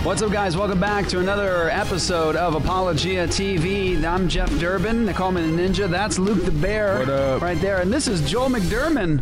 What's up, guys? Welcome back to another episode of Apologia TV. I'm Jeff Durbin. They call me the Ninja. That's Luke the Bear. What up? Right there. And this is Joel McDermott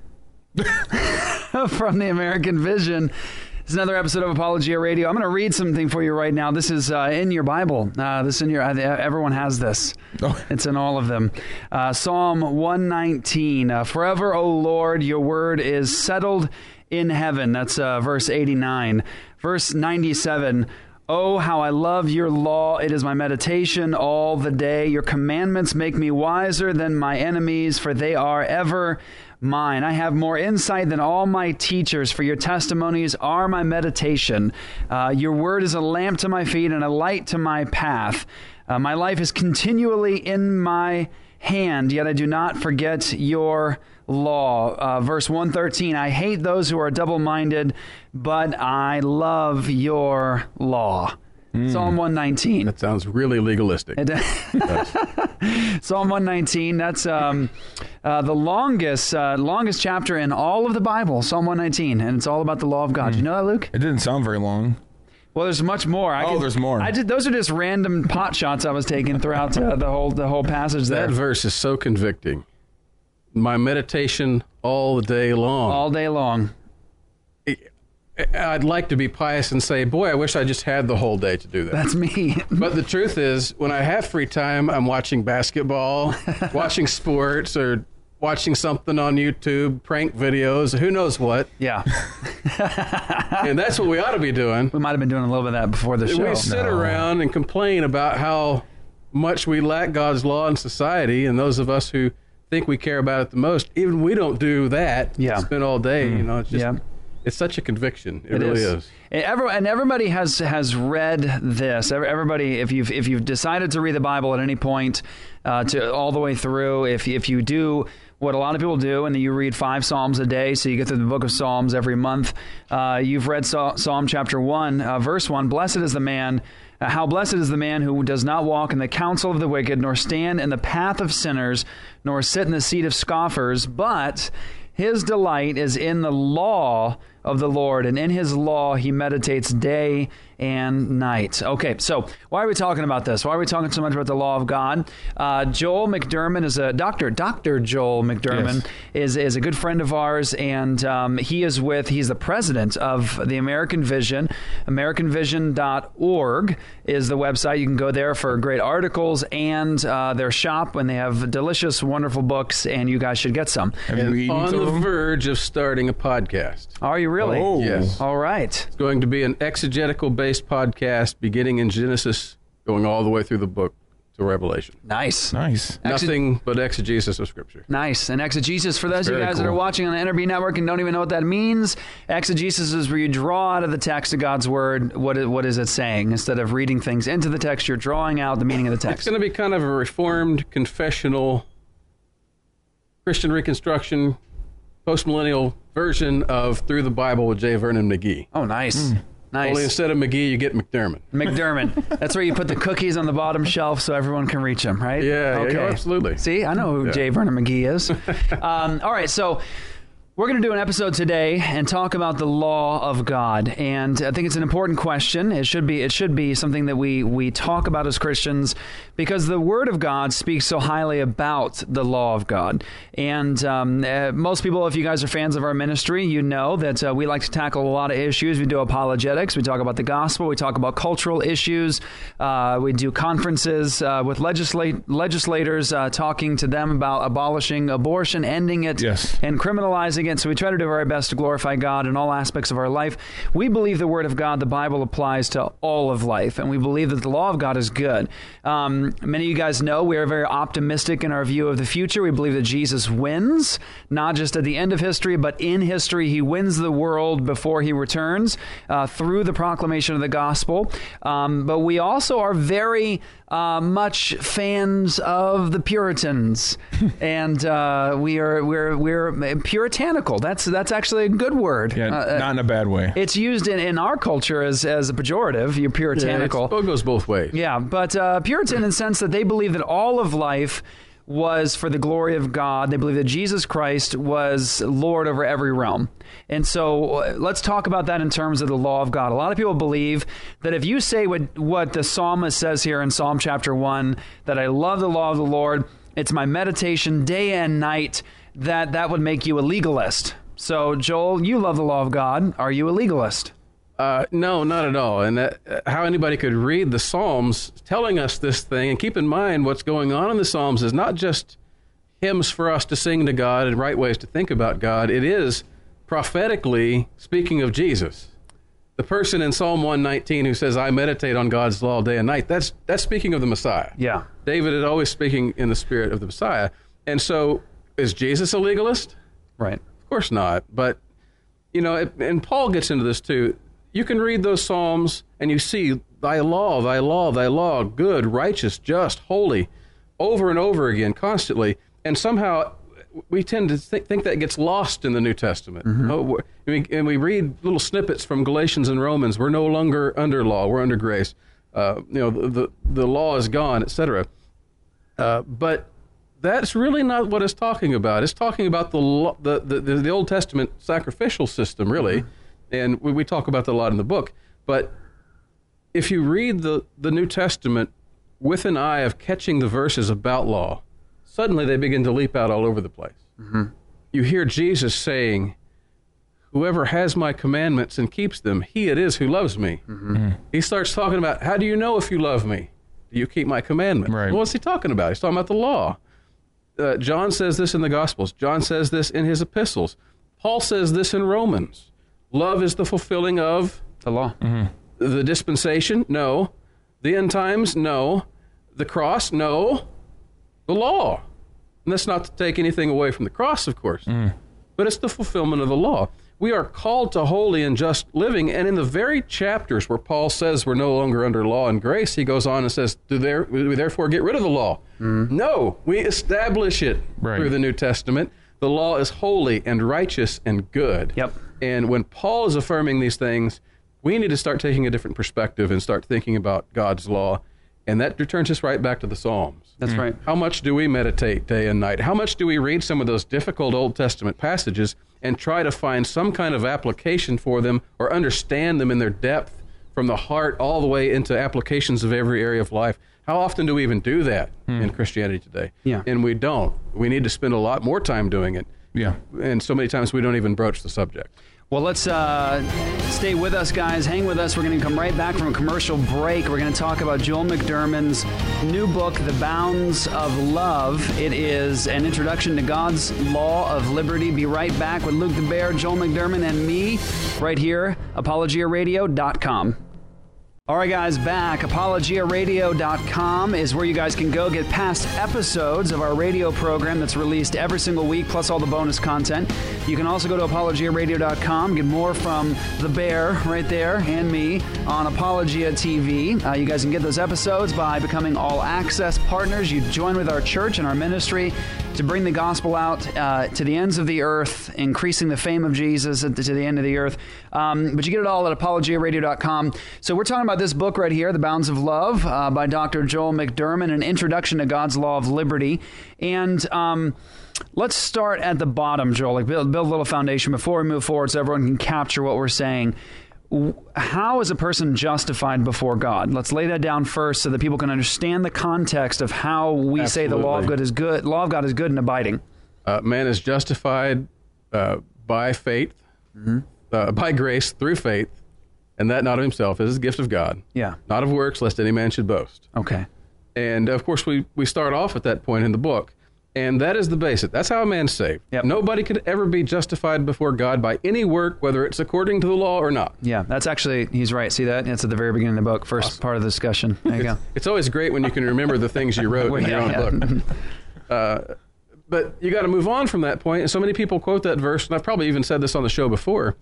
from the American Vision. It's another episode of Apologia Radio. I'm going to read something for you right now. This is in your Bible. This in your. Everyone has this. Oh. It's in all of them. Psalm 119. Forever, O Lord, your word is settled in heaven. That's verse 89. Verse 97. Oh, how I love your law. It is my meditation all the day. Your commandments make me wiser than my enemies, for they are ever mine. I have more insight than all my teachers, for your testimonies are my meditation. Your word is a lamp to my feet and a light to my path. My life is continually in my hand, yet I do not forget your law. Verse 113, I hate those who are double-minded, but I love your law. Psalm 119. That sounds really legalistic. Psalm 119, that's the longest chapter in all of the Bible, Psalm 119, and it's all about the law of God. Do you know that, Luke? It didn't sound very long. Well, there's much more. There's more. Those are just random pot shots I was taking throughout the whole passage there. That verse is so convicting. My meditation all the day long. All day long. I'd like to be pious and say, boy, I wish I just had the whole day to do that. That's me. But the truth is, when I have free time, I'm watching basketball, watching sports, or watching something on YouTube, prank videos, who knows what. Yeah. And that's what we ought to be doing. We might have been doing a little bit of that before the show. We sit around and complain about how much we lack God's law in society, and those of us who think we care about it the most, even we don't do that. Yeah. Spend all day, it's just... Yeah. It's such a conviction. It really is. And everybody has read this. Everybody, if you've decided to read the Bible at any point, to all the way through, if you do what a lot of people do, and you read 5 Psalms a day, so you get through the book of Psalms every month, you've read Psalm chapter 1, verse 1. Blessed is the man. How blessed is the man who does not walk in the counsel of the wicked, nor stand in the path of sinners, nor sit in the seat of scoffers, but his delight is in the law of the Lord, and in his law he meditates day and night. Okay, so why are we talking about this? Why are we talking so much about the law of God? Joel McDermott is a doctor. Dr. Joel McDermott is a good friend of ours, and he's the president of the American Vision. AmericanVision.org is the website. You can go there for great articles and their shop, when they have delicious, wonderful books, and you guys should get some. Have you eaten On some the of them? verge of starting a podcast. Are you really? Oh. Yes. All right. It's going to be an exegetical-based podcast beginning in Genesis, going all the way through the book to Revelation. Nice. Nice. Nothing but exegesis of Scripture. Nice. And exegesis, for those of you Very guys that are cool. watching on the NRB Network and don't even know what that means, exegesis is where you draw out of the text of God's Word what is it saying. Instead of reading things into the text, you're drawing out the meaning of the It's text. going to be kind of a reformed, confessional, Christian Reconstruction, postmillennial version of Through the Bible with J. Vernon McGee. Oh, nice. Nice. Only instead of McGee, you get McDermott. McDermott. That's where you put the cookies on the bottom shelf so everyone can reach them, right? Yeah, Okay. absolutely. See, I know who J. Vernon McGee is. All right, so we're going to do an episode today and talk about the law of God, and I think it's an important question. It should be something that we talk about as Christians, because the Word of God speaks so highly about the law of God. And most people, if you guys are fans of our ministry, you know that we like to tackle a lot of issues. We do apologetics. We talk about the gospel. We talk about cultural issues. We do conferences with legislators, talking to them about abolishing abortion, ending it, Yes. and criminalizing it. So we try to do our best to glorify God in all aspects of our life. We believe the Word of God, the Bible, applies to all of life, and we believe that the law of God is good. Many of you guys know we are very optimistic in our view of the future. We believe that Jesus wins, not just at the end of history, but in history. He wins the world before he returns through the proclamation of the gospel. But we also are very much fans of the Puritans, and we're puritanical. That's actually a good word. Yeah, not in a bad way. It's used in our culture as a pejorative. You're puritanical. It goes both ways. Yeah, but Puritan in the sense that they believe that all of life was for the glory of God. They believed that Jesus Christ was Lord over every realm. And so let's talk about that in terms of the law of God. A lot of people believe that if you say what the psalmist says here in Psalm chapter 1, that I love the law of the Lord, it's my meditation day and night, that would make you a legalist. So, Joel, you love the law of God. Are you a legalist? No, not at all. And how anybody could read the Psalms telling us this thing, and keep in mind what's going on in the Psalms is not just hymns for us to sing to God and right ways to think about God. It is prophetically speaking of Jesus. The person in Psalm 119 who says, I meditate on God's law day and night, that's speaking of the Messiah. Yeah. David is always speaking in the spirit of the Messiah. And so, is Jesus a legalist? Right. Of course not. But, and Paul gets into this too. You can read those Psalms and you see thy law, thy law, thy law, good, righteous, just, holy, over and over again, constantly. And somehow we tend to think that gets lost in the New Testament. And we read little snippets from Galatians and Romans. We're no longer under law. We're under grace. The law is gone, etc. But that's really not what it's talking about. It's talking about the Old Testament sacrificial system, really. And we talk about that a lot in the book. But if you read the New Testament with an eye of catching the verses about law, suddenly they begin to leap out all over the place. You hear Jesus saying, whoever has my commandments and keeps them, he it is who loves me. He starts talking about, how do you know if you love me? Do you keep my commandments? Right. Well, what's he talking about? He's talking about the law. John says this in the Gospels. John says this in his epistles. Paul says this in Romans. Love is the fulfilling of The law. the dispensation? No. The end times? No. The cross? No. The law. And that's not to take anything away from the cross, of course. But it's the fulfillment of the law. We are called to holy and just living. And in the very chapters where Paul says we're no longer under law and grace, he goes on and says, do we therefore get rid of the law? No. We establish it through the New Testament. The law is holy and righteous and good. Yep. And when Paul is affirming these things, we need to start taking a different perspective and start thinking about God's law. And that returns us right back to the Psalms. That's right. How much do we meditate day and night? How much do we read some of those difficult Old Testament passages and try to find some kind of application for them or understand them in their depth from the heart all the way into applications of every area of life? How often do we even do that in Christianity today? Yeah. And we don't. We need to spend a lot more time doing it. Yeah. And so many times we don't even broach the subject. Well, let's stay with us, guys. Hang with us. We're going to come right back from a commercial break. We're going to talk about Joel McDurmon's new book, The Bounds of Love. It is an introduction to God's law of liberty. Be right back with Luke the Bear, Joel McDurmon, and me right here, ApologiaRadio.com. All right, guys, back. ApologiaRadio.com is where you guys can go get past episodes of our radio program that's released every single week, plus all the bonus content. You can also go to ApologiaRadio.com, get more from The Bear right there and me on Apologia TV. You guys can get those episodes by becoming all-access partners. You join with our church and our ministry to bring the gospel out to the ends of the earth, increasing the fame of Jesus to the end of the earth. But you get it all at ApologiaRadio.com. So we're talking about this book right here, The Bounds of Love, by Dr. Joel McDurmon, an introduction to God's law of liberty. And let's start at the bottom, Joel, like build a little foundation before we move forward so everyone can capture what we're saying. How is a person justified before God? Let's lay that down first so that people can understand the context of how we say the law of God is good. Law of God is good and abiding. Man is justified by faith, by grace through faith, and that not of himself. It is a gift of God. Yeah. Not of works, lest any man should boast. Okay. And of course, we start off at that point in the book. And that is the basic. That's how a man's saved. Yep. Nobody could ever be justified before God by any work, whether it's according to the law or not. Yeah, that's actually, he's right. See that? It's at the very beginning of the book, first part of the discussion. There you go. It's always great when you can remember the things you wrote in your own book. But you got to move on from that point. And so many people quote that verse, and I've probably even said this on the show before.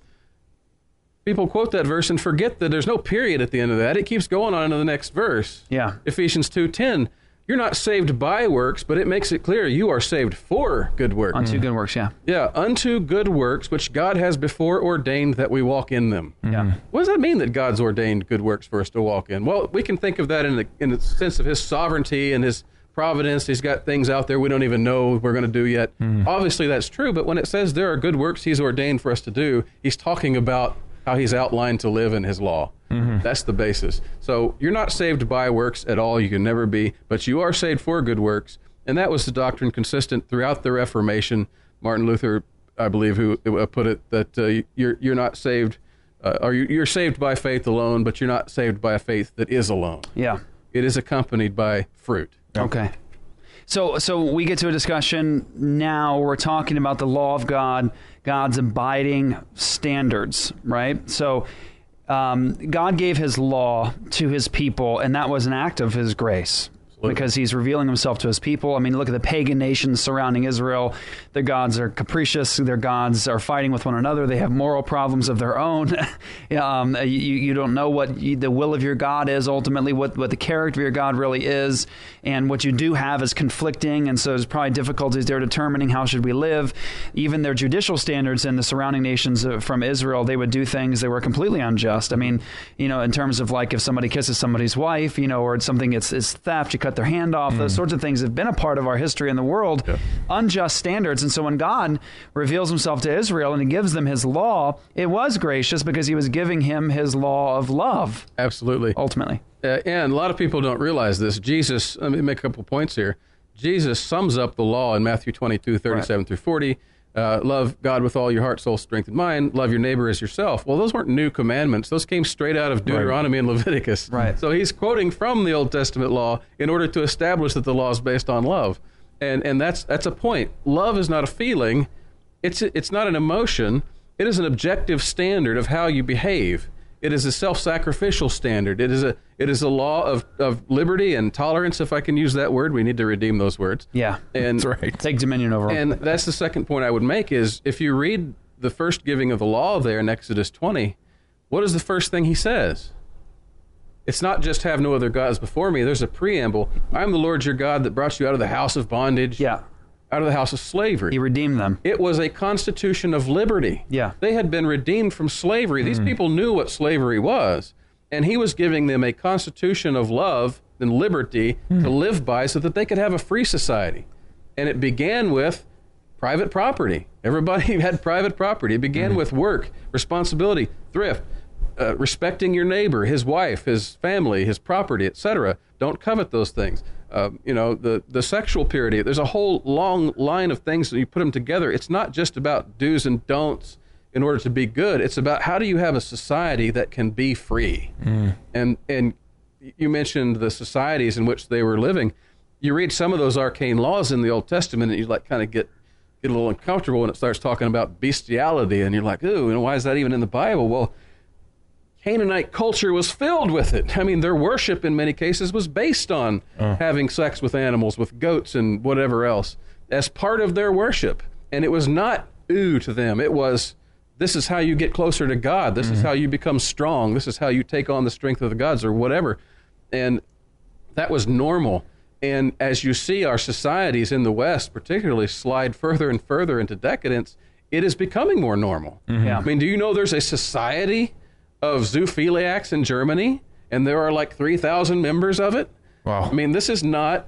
People quote that verse and forget that there's no period at the end of that. It keeps going on into the next verse. Yeah. Ephesians 2:10. You're not saved by works, but it makes it clear you are saved for good works. Unto good works, yeah. Yeah, unto good works, which God has before ordained that we walk in them. Yeah. What does that mean that God's ordained good works for us to walk in? Well, we can think of that in the sense of his sovereignty and his providence. He's got things out there we don't even know we're going to do yet. Obviously, that's true. But when it says there are good works he's ordained for us to do, he's talking about how he's outlined to live in his law. That's the basis. So you're not saved by works at all. You can never be. But you are saved for good works. And that was the doctrine consistent throughout the Reformation. Martin Luther, I believe, who put it that you're not saved, or you're saved by faith alone, but you're not saved by a faith that is alone. Yeah. It is accompanied by fruit. Okay. So we get to a discussion now. We're talking about the law of God, God's abiding standards, right? So God gave his law to his people, and that was an act of his grace. Because he's revealing himself to his people. I mean, look at the pagan nations surrounding Israel. Their gods are capricious. Their gods are fighting with one another. They have moral problems of their own. You don't know what the will of your God is, ultimately, what the character of your God really is. And what you do have is conflicting. And so there's probably difficulties there determining how should we live. Even their judicial standards in the surrounding nations from Israel, they would do things that were completely unjust. I mean, in terms of like if somebody kisses somebody's wife, or something it's theft, you cut their hand off. Those sorts of things have been a part of our history in the world. Yeah. Unjust standards. And so when God reveals himself to Israel and he gives them his law, it was gracious because he was giving him his law of love. Absolutely. Ultimately. And a lot of people don't realize this. Jesus, let me make a couple points here. Jesus sums up the law in Matthew 22, 37 through 40. Love God with all your heart, soul, strength, and mind. Love your neighbor as yourself. Well, those weren't new commandments. Those came straight out of Deuteronomy and Leviticus. Right. So he's quoting from the Old Testament law in order to establish that the law is based on love. And that's a point. Love is not a feeling. It's not an emotion. It is an objective standard of how you behave. It is a self-sacrificial standard. It is a law of liberty and tolerance, if I can use that word. We need to redeem those words. Yeah, and that's right. Take dominion over them. And that's the second point I would make is if you read the first giving of the law there in Exodus 20, what is the first thing he says? It's not just have no other gods before me. There's a preamble. I'm the Lord your God that brought you out of the house of bondage. Yeah. Out of the house of slavery. He redeemed them. It was a constitution of liberty. Yeah. They had been redeemed from slavery. These people knew what slavery was, and he was giving them a constitution of love and liberty to live by so that they could have a free society. And it began with private property. Everybody had private property. It began with work, responsibility, thrift, respecting your neighbor, his wife, his family, his property, etc. Don't covet those things. The sexual purity. There's a whole long line of things that you put them together. It's not just about do's and don'ts in order to be good. It's about how do you have a society that can be free. And you mentioned the societies in which they were living. You read some of those arcane laws in the Old Testament, and you kind of get a little uncomfortable when it starts talking about bestiality, and you're like, ooh, why is that even in the Bible? Well, Canaanite culture was filled with it. I mean, their worship in many cases was based on having sex with animals, with goats and whatever else, as part of their worship. And it was not ooh to them. It was, this is how you get closer to God. This is how you become strong. This is how you take on the strength of the gods or whatever. And that was normal. And as you see our societies in the West particularly slide further and further into decadence, it is becoming more normal. Yeah. I mean, do you know there's a society of zoophiliacs in Germany, and there are like 3,000 members of it? Wow. I mean, this is not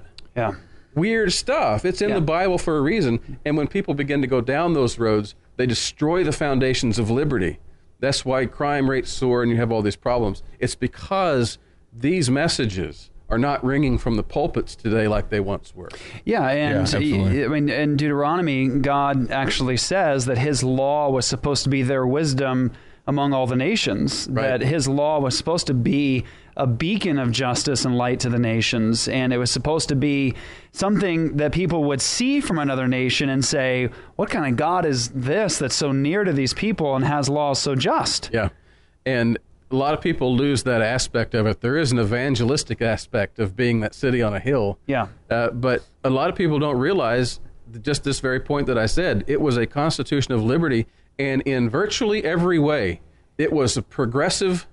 weird stuff. It's in the Bible for a reason. And when people begin to go down those roads, they destroy the foundations of liberty. That's why crime rates soar and you have all these problems. It's because these messages are not ringing from the pulpits today like they once were. Yeah, and I mean, in Deuteronomy, God actually says that his law was supposed to be their wisdom among all the nations, that his law was supposed to be a beacon of justice and light to the nations, and it was supposed to be something that people would see from another nation and say, what kind of God is this that's so near to these people and has laws so just? Yeah, and a lot of people lose that aspect of it. There is an evangelistic aspect of being that city on a hill. Yeah. But a lot of people don't realize just this very point that I said. It was a constitution of liberty, and in virtually every way, it was a progressive,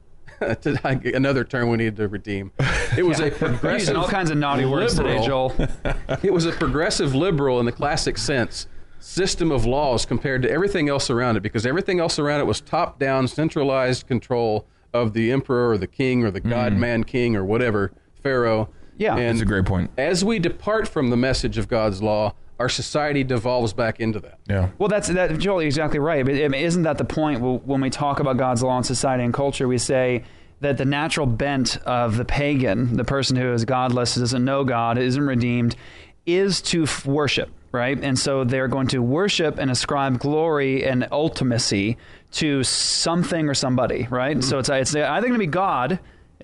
another term we need to redeem. It was a progressive, using all kinds of naughty words today, Joel. It was a progressive liberal in the classic sense system of laws compared to everything else around it, because everything else around it was top-down, centralized control of the emperor or the king or the god-man king or whatever, Pharaoh. Yeah. And That's a great point. as we depart from the message of God's law, our society devolves back into that. Yeah. Well, that Joel, you're exactly right. But isn't that the point when we talk about God's law and society and culture? We say that the natural bent of the pagan, the person who is godless, doesn't know God, isn't redeemed, is to worship, right? And so they're going to worship and ascribe glory and ultimacy to something or somebody, right? So it's either going to be God,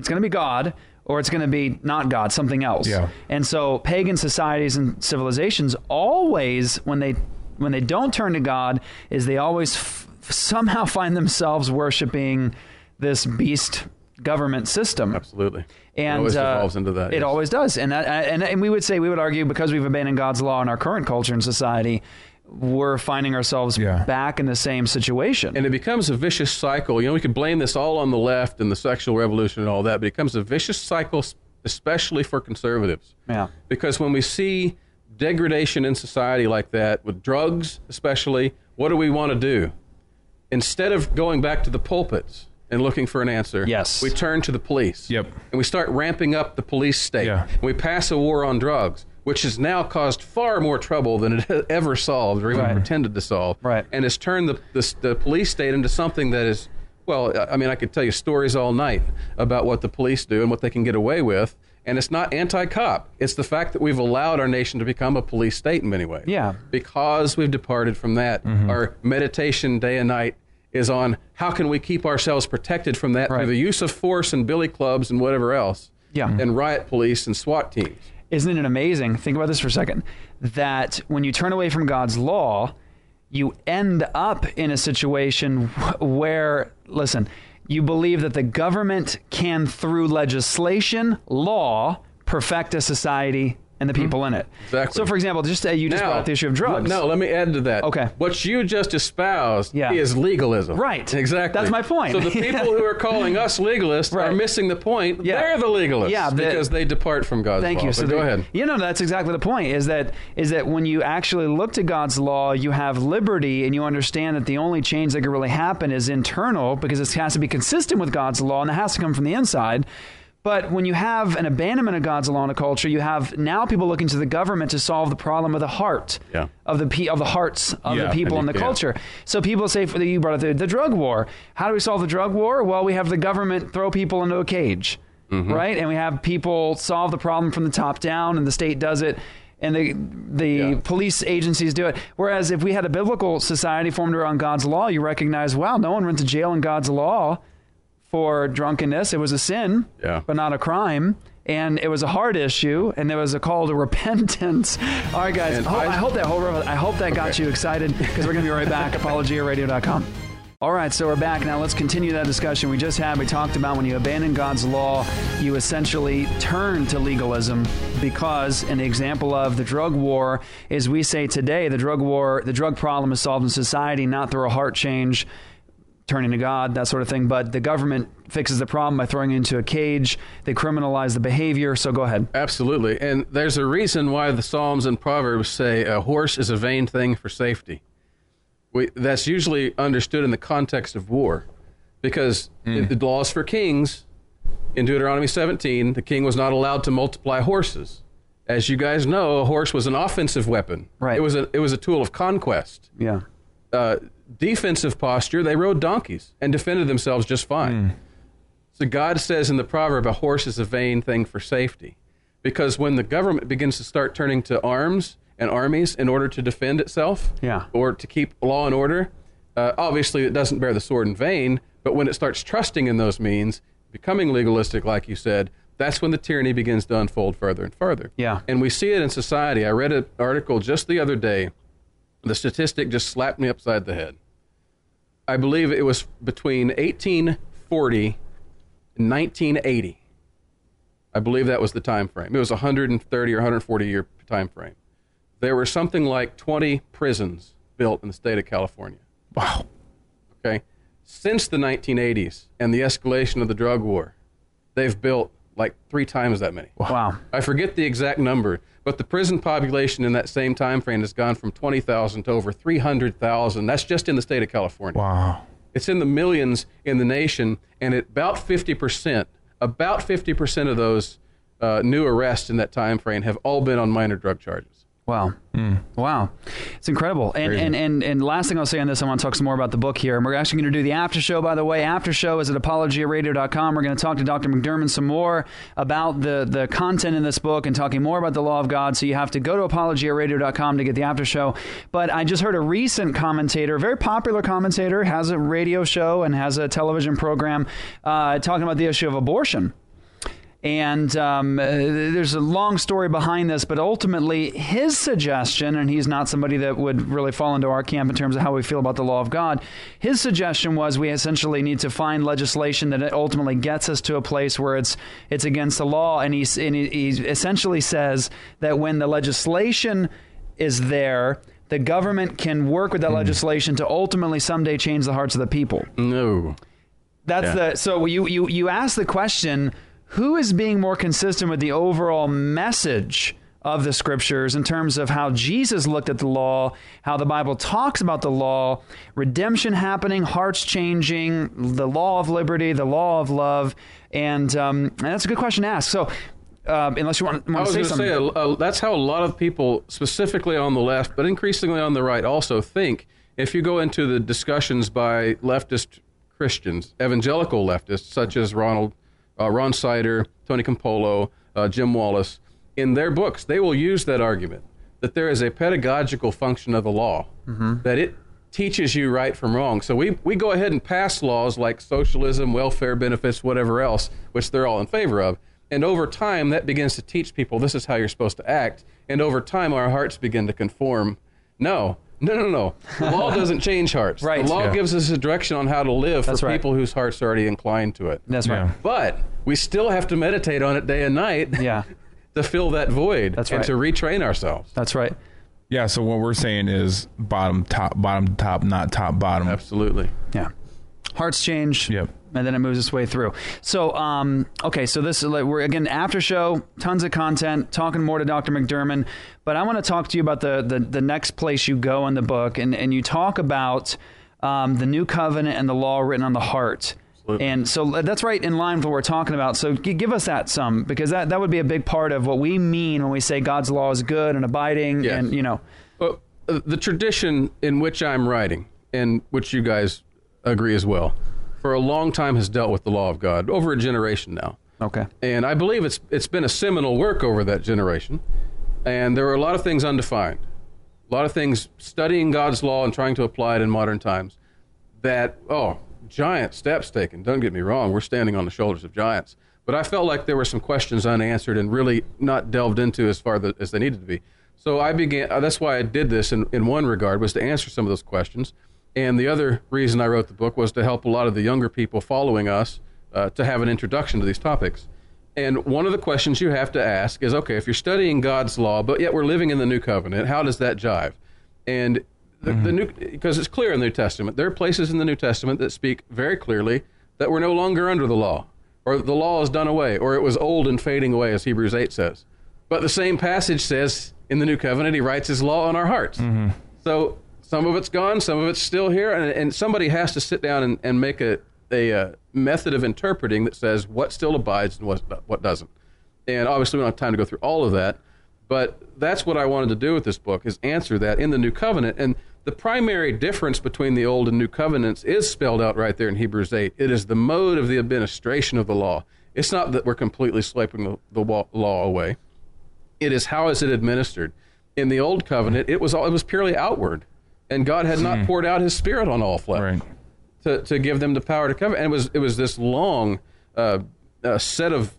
or it's going to be not God, something else. Yeah. And so pagan societies and civilizations always, when they don't turn to God, is they always somehow find themselves worshiping this beast government system. Absolutely. And it always devolves into that. It yes. always does. And we would argue, because we've abandoned God's law in our current culture and society, we're finding ourselves back in the same situation. And it becomes a vicious cycle. We could blame this all on the left and the sexual revolution and all that, but it becomes a vicious cycle, especially for conservatives. Yeah. Because when we see degradation in society like that, with drugs especially, what do we want to do? Instead of going back to the pulpits and looking for an answer, Yes. we turn to the police. Yep. And we start ramping up the police state. Yeah. And we pass a war on drugs, which has now caused far more trouble than it has ever solved or even Right. pretended to solve. Right. And it's turned the police state into something that is, well, I mean, I could tell you stories all night about what the police do and what they can get away with. And it's not anti-cop. It's the fact that we've allowed our nation to become a police state in many ways. Yeah. Because we've departed from that. Our meditation day and night is on how can we keep ourselves protected from that Right. through the use of force and billy clubs and whatever else. Yeah. And riot police and SWAT teams. Isn't it amazing? Think about this for a second. That when you turn away from God's law, you end up in a situation where, listen, you believe that the government can, through legislation, law, perfect a society and the people in it. Exactly. So, for example, you just brought up the issue of drugs. No, let me add to that. Okay. What you just espoused Yeah. is legalism. Right. Exactly. That's my point. So the people who are calling us legalists Right. are missing the point. Yeah. They're the legalists. Yeah, because they depart from God's Thank law. you. So go ahead. That's exactly the point. Is that when you actually look to God's law, you have liberty, and you understand that the only change that can really happen is internal, because it has to be consistent with God's law, and it has to come from the inside. But when you have an abandonment of God's law in a culture, you have now people looking to the government to solve the problem of the heart, of the hearts of the people in the culture. So people say, you brought up the drug war. How do we solve the drug war? Well, we have the government throw people into a cage, right? And we have people solve the problem from the top down, and the state does it, and the police agencies do it. Whereas if we had a biblical society formed around God's law, you recognize, wow, no one went to jail in God's law for drunkenness. It was a sin, but not a crime. And it was a hard issue, and there was a call to repentance. All right, guys. I hope that got you excited, because we're going to be right back. ApologiaRadio.com. All right, so we're back now. Let's continue that discussion we just had. We talked about when you abandon God's law, you essentially turn to legalism, because in the example of the drug war, as we say today, the drug problem is solved in society, not through a heart change, turning to God, that sort of thing. But the government fixes the problem by throwing it into a cage. They criminalize the behavior. So go ahead. Absolutely. And there's a reason why the Psalms and Proverbs say a horse is a vain thing for safety. That's usually understood in the context of war, because the laws for kings, in Deuteronomy 17, the king was not allowed to multiply horses. As you guys know, a horse was an offensive weapon. Right. It was a tool of conquest. Yeah. Defensive posture, they rode donkeys and defended themselves just fine. So God says in the proverb, a horse is a vain thing for safety. Because when the government begins to start turning to arms and armies in order to defend itself, or to keep law and order, obviously it doesn't bear the sword in vain, but when it starts trusting in those means, becoming legalistic, like you said, that's when the tyranny begins to unfold further and further. Yeah. And we see it in society. I read an article just the other day. The statistic just slapped me upside the head. I believe it was between 1840 and 1980. I believe that was the time frame. It was 130 or 140 year time frame. There were something like 20 prisons built in the state of California. Wow. Okay. Since the 1980s and the escalation of the drug war, they've built like 3 times that many. Wow. I forget the exact number, but the prison population in that same time frame has gone from 20,000 to over 300,000. That's just in the state of California. Wow. It's in the millions in the nation, and about 50% of those new arrests in that time frame have all been on minor drug charges. Wow. Wow. It's incredible. And last thing I'll say on this, I want to talk some more about the book here. And we're actually going to do the after show, by the way. After show is at apologiaradio.com. We're going to talk to Dr. McDermott some more about the content in this book and talking more about the law of God. So you have to go to apologiaradio.com to get the after show. But I just heard a recent commentator, a very popular commentator, has a radio show and has a television program talking about the issue of abortion. And there's a long story behind this, but ultimately his suggestion, and he's not somebody that would really fall into our camp in terms of how we feel about the law of God, his suggestion was we essentially need to find legislation that ultimately gets us to a place where it's against the law. And he essentially says that when the legislation is there, the government can work with that legislation to ultimately someday change the hearts of the people. No. So you ask the question, who is being more consistent with the overall message of the scriptures in terms of how Jesus looked at the law, how the Bible talks about the law, redemption happening, hearts changing, the law of liberty, the law of love? And that's a good question to ask. So unless you want to say something. I was going to say, that's how a lot of people, specifically on the left, but increasingly on the right, also think. If you go into the discussions by leftist Christians, evangelical leftists, such as Ron Sider, Tony Campolo, Jim Wallace, in their books, they will use that argument that there is a pedagogical function of the law, that it teaches you right from wrong. So we go ahead and pass laws like socialism, welfare benefits, whatever else, which they're all in favor of. And over time, that begins to teach people this is how you're supposed to act. And over time, our hearts begin to conform. No. The law doesn't change hearts. Right. The law gives us a direction on how to live for people whose hearts are already inclined to it. That's right. But we still have to meditate on it day and night to fill that void and to retrain ourselves. That's right. Yeah, so what we're saying is bottom, top, not top, bottom. Absolutely. Yeah. Hearts change. Yep. And then it moves its way through. So, okay, so this we're again after show, tons of content, talking more to Dr. McDermott. But I want to talk to you about the next place you go in the book, and you talk about the new covenant and the law written on the heart. Absolutely. And so that's right in line with what we're talking about. So give us that because that would be a big part of what we mean when we say God's law is good and abiding. Yes. And well, the tradition in which I'm writing, and which you guys agree as well, for a long time has dealt with the law of God, over a generation now. Okay. And I believe it's been a seminal work over that generation. And there are a lot of things undefined, a lot of things studying God's law and trying to apply it in modern times that, giant steps taken. Don't get me wrong, we're standing on the shoulders of giants. But I felt like there were some questions unanswered and really not delved into as far as they needed to be. So I began, that's why I did this in one regard, was to answer some of those questions. And the other reason I wrote the book was to help a lot of the younger people following us to have an introduction to these topics. And one of the questions you have to ask is, okay, if you're studying God's law, but yet we're living in the New Covenant, how does that jive? And because it's clear in the New Testament, there are places in the New Testament that speak very clearly that we're no longer under the law, or the law is done away, or it was old and fading away, as Hebrews 8 says. But the same passage says in the New Covenant, he writes his law on our hearts. So some of it's gone, some of it's still here, and somebody has to sit down and make a method of interpreting that says what still abides and what doesn't. And obviously we don't have time to go through all of that, but that's what I wanted to do with this book, is answer that in the New Covenant. And the primary difference between the Old and New Covenants is spelled out right there in Hebrews 8. It is the mode of the administration of the law. It's not that we're completely swiping the law away. It is how is it administered. In the Old Covenant, it was purely outward. And God had not poured out his Spirit on all flesh to give them the power to cover. And it was this long set of,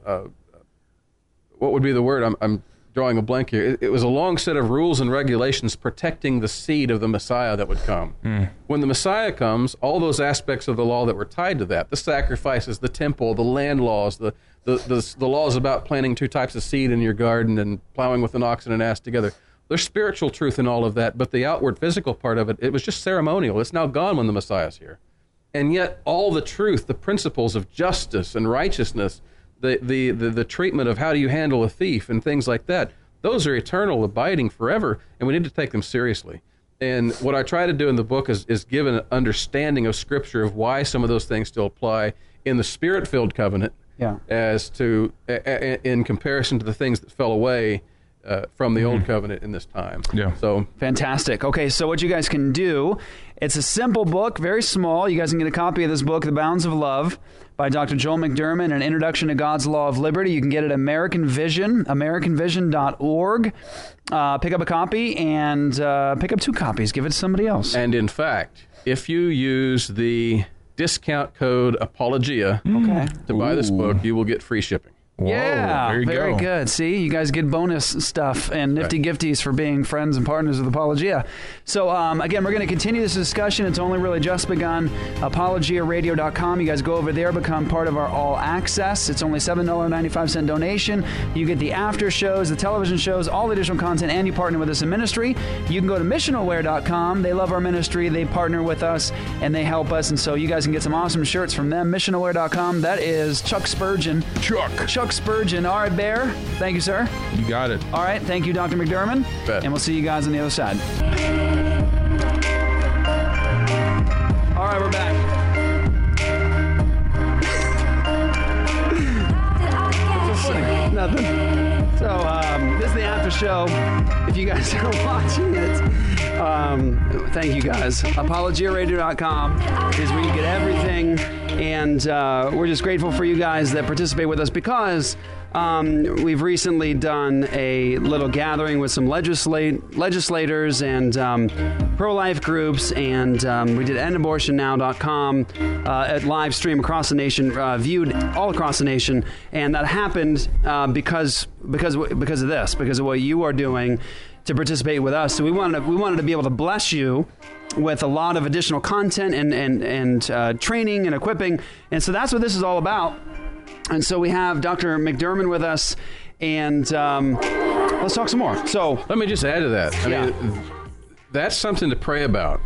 what would be the word? I'm drawing a blank here. It was a long set of rules and regulations protecting the seed of the Messiah that would come. When the Messiah comes, all those aspects of the law that were tied to that, the sacrifices, the temple, the land laws, the laws about planting two types of seed in your garden and plowing with an ox and an ass together, there's spiritual truth in all of that, but the outward physical part of it, it was just ceremonial. It's now gone when the Messiah's here. And yet all the truth, the principles of justice and righteousness, the treatment of how do you handle a thief and things like that, those are eternal, abiding forever, and we need to take them seriously. And what I try to do in the book is give an understanding of Scripture of why some of those things still apply in the Spirit-filled covenant, as to in comparison to the things that fell away from the old covenant in this time. Yeah. So fantastic. Okay, so what you guys can do, it's a simple book, very small. You guys can get a copy of this book, The Bounds of Love, by Dr. Joel McDurmon, An Introduction to God's Law of Liberty. You can get it at American Vision, AmericanVision.org. Pick up a copy and pick up 2 copies. Give it to somebody else. And in fact, if you use the discount code Apologia to buy this book, you will get free shipping. Whoa, Yeah, there you very go. good. See, you guys get bonus stuff and nifty gifties for being friends and partners with Apologia. So, again, we're going to continue this discussion. It's only really just begun. ApologiaRadio.com. You guys go over there, become part of our All Access. It's only $7.95 donation. You get the after shows, the television shows, all the additional content, and you partner with us in ministry. You can go to missionalware.com. They love our ministry. They partner with us, and they help us. And so you guys can get some awesome shirts from them. Missionalware.com. That is Chuck Spurgeon. Chuck Spurgeon. All right, Bear. Thank you, sir. You got it. All right. Thank you, Dr. McDurmon. Bet. And we'll see you guys on the other side. All right, we're back. Nothing. So, this is the after show. If you guys are watching it, thank you guys. ApologiaRadio.com is where you get everything. And we're just grateful for you guys that participate with us because we've recently done a little gathering with some legislators and pro-life groups, and we did endabortionnow.com at live stream across the nation, viewed all across the nation, and that happened because of this, because of what you are doing to participate with us. So we wanted to be able to bless you with a lot of additional content and training and equipping, and so that's what this is all about. And so we have Dr. McDurmon with us, and let's talk some more. So let me just add to that. I mean, that's something to pray about.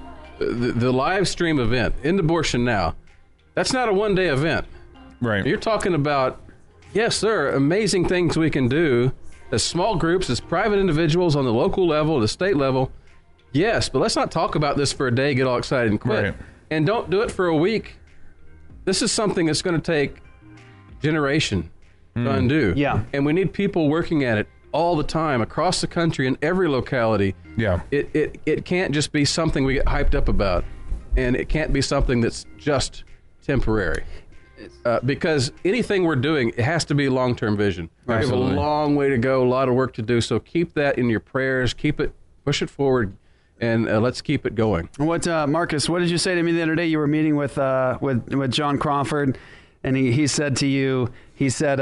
The live stream event, End Abortion Now, that's not a one-day event. Right. You're talking about, yes, there are amazing things we can do as small groups, as private individuals on the local level, the state level. Yes, but let's not talk about this for a day, get all excited and quit. Right. And don't do it for a week. This is something that's going to take generation to undo. Yeah. And we need people working at it all the time across the country in every locality. Yeah. It can't just be something we get hyped up about, and it can't be something that's just temporary. Because anything we're doing, it has to be long-term vision. We have a Absolutely. long way to go, a lot of work to do. So keep that in your prayers. Push it forward, and let's keep it going. what, Marcus? What did you say to me the other day? You were meeting with John Crawford, and he said to you, he said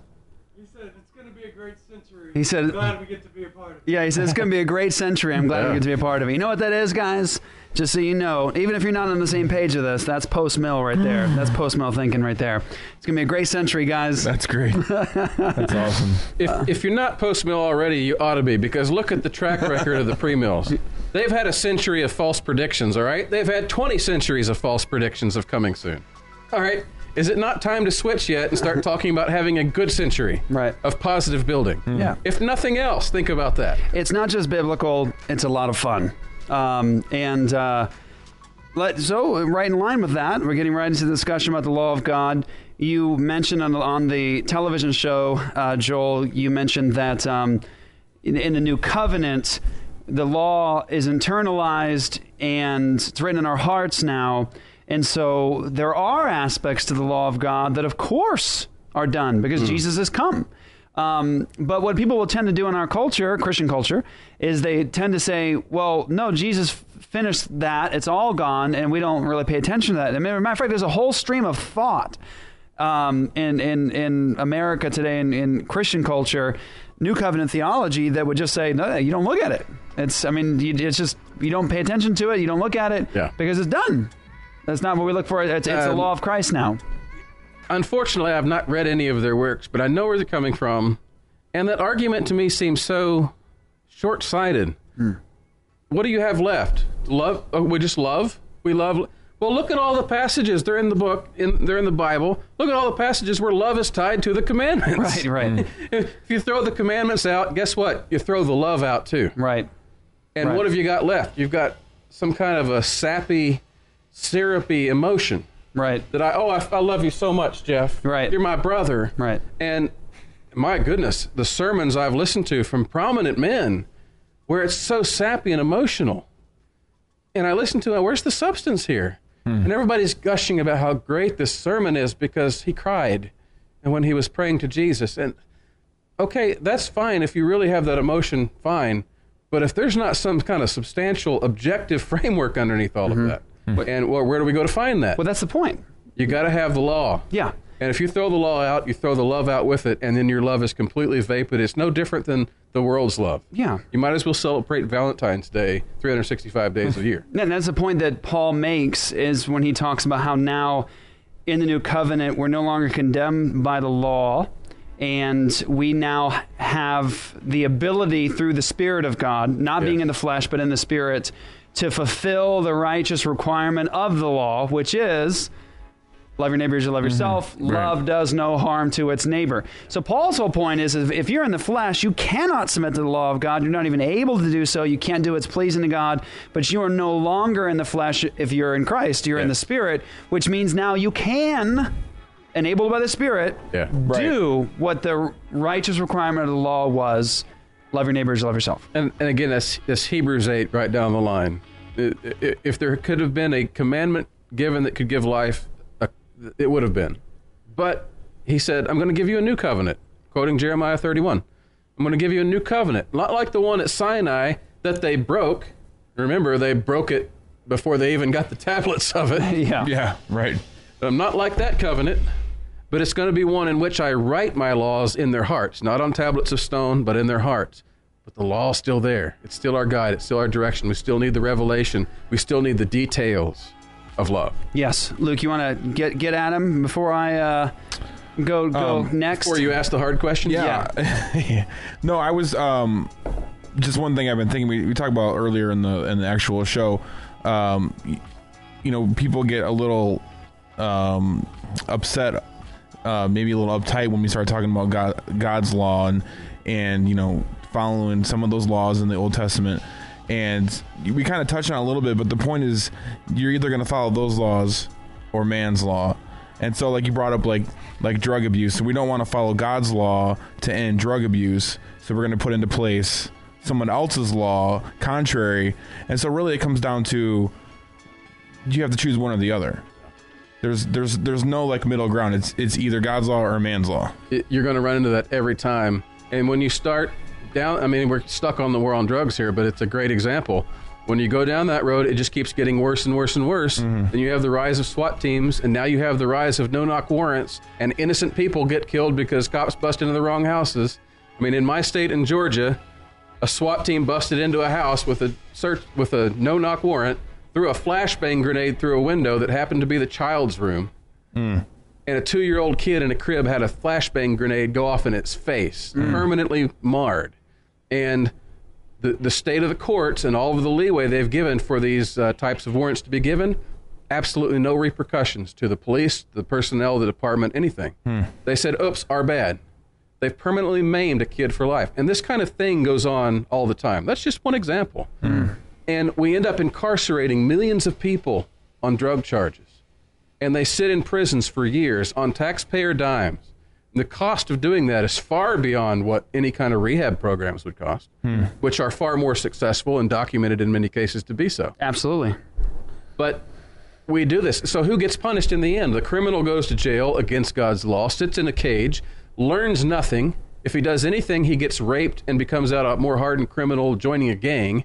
He said it's going to be a great century. He said- I'm glad we get to be a part of it. Yeah, he said it's going to be a great century. I'm glad we get to be a part of it. You know what that is, guys? Just so you know, even if you're not on the same page of this, that's post-mill right there. That's post-mill thinking right there. It's going to be a great century, guys. That's great. That's awesome. If you're not post-mill already, you ought to be, because look at the track record of the pre-mills. They've had a century of false predictions, all right? They've had 20 centuries of false predictions of coming soon. All right? Is it not time to switch yet and start talking about having a good century Right. of positive building? Yeah. If nothing else, think about that. It's not just biblical, it's a lot of fun. So right in line with that, we're getting right into the discussion about the law of God. You mentioned on the television show, Joel, you mentioned that in the new covenant, the law is internalized and it's written in our hearts now. And so there are aspects to the law of God that, of course, are done because Jesus has come. But what people will tend to do in our culture, Christian culture, is they tend to say, well, no, Jesus finished that. It's all gone, and we don't really pay attention to that. As a matter of fact, there's a whole stream of thought in America today, in Christian culture, New Covenant theology, that would just say, no, you don't look at it. It's just, you don't pay attention to it. You don't look at it because it's done. That's not what we look for. It's the law of Christ now. Unfortunately, I've not read any of their works, but I know where they're coming from. And that argument to me seems so short-sighted. What do you have left? Love? We just love? We love? Well, look at all the passages. They're in the book. They're in the Bible. Look at all the passages where love is tied to the commandments. Right. If you throw the commandments out, guess what? You throw the love out too. Right. And Right. what have you got left? You've got some kind of a sappy, syrupy emotion. Right. That I love you so much, Jeff. Right. You're my brother. Right. And my goodness, the sermons I've listened to from prominent men where it's so sappy and emotional. And I listen to it, where's the substance here? And everybody's gushing about how great this sermon is because he cried and when he was praying to Jesus. And okay, that's fine. If you really have that emotion, fine. But if there's not some kind of substantial, objective framework underneath all of that, and where do we go to find that? Well, that's the point. You got to have the law. Yeah. And if you throw the law out, you throw the love out with it, and then your love is completely vapid. It's no different than the world's love. Yeah. You might as well celebrate Valentine's Day 365 days a year. And that's the point that Paul makes, is when he talks about how now in the new covenant we're no longer condemned by the law, and we now have the ability through the Spirit of God, not being in the flesh but in the Spirit, to fulfill the righteous requirement of the law, which is love your neighbor as you love yourself. Love does no harm to its neighbor. So Paul's whole point is if you're in the flesh, you cannot submit to the law of God. You're not even able to do so. You can't do what's pleasing to God. But you are no longer in the flesh if you're in Christ. You're in the Spirit, which means now you can, enabled by the Spirit, do what the righteous requirement of the law was. Love your neighbor as you love yourself. And again, that's Hebrews 8 right down the line. If there could have been a commandment given that could give life, it would have been. But he said, I'm going to give you a new covenant, quoting Jeremiah 31. I'm going to give you a new covenant, not like the one at Sinai that they broke. Remember, they broke it before they even got the tablets of it. Yeah, right. Not like that covenant, but it's going to be one in which I write my laws in their hearts, not on tablets of stone, but in their hearts. But the law is still there. It's still our guide. It's still our direction. We still need the revelation. We still need the details of love. Yes. Luke, you want to get at him before I go next? Before you ask the hard questions? Yeah. No, I was just one thing I've been thinking. We talked about earlier in the actual show. People get a little upset, maybe a little uptight when we start talking about God's law and following some of those laws in the Old Testament. And we kind of touched on it a little bit, but the point is you're either going to follow those laws or man's law. And so like you brought up like drug abuse. So we don't want to follow God's law to end drug abuse. So we're going to put into place someone else's law contrary. And so really it comes down to you have to choose one or the other. There's no like middle ground. It's either God's law or man's law. You're going to run into that every time. And when you start down, I mean, we're stuck on the war on drugs here, but it's a great example. When you go down that road, it just keeps getting worse and worse and worse. Then you have the rise of SWAT teams, and now you have the rise of no-knock warrants, and innocent people get killed because cops bust into the wrong houses. I mean, in my state, in Georgia, a SWAT team busted into a house with a no-knock warrant, threw a flashbang grenade through a window that happened to be the child's room. And a 2-year-old kid in a crib had a flashbang grenade go off in its face, permanently marred. And the state of the courts and all of the leeway they've given for these types of warrants to be given, absolutely no repercussions to the police, the personnel, the department, anything. They said, oops, our bad. They've permanently maimed a kid for life. And this kind of thing goes on all the time. That's just one example. And we end up incarcerating millions of people on drug charges. And they sit in prisons for years on taxpayer dimes. And the cost of doing that is far beyond what any kind of rehab programs would cost, which are far more successful and documented in many cases to be so. Absolutely. But we do this. So who gets punished in the end? The criminal goes to jail against God's law, sits in a cage, learns nothing. If he does anything, he gets raped and becomes out a more hardened criminal, joining a gang.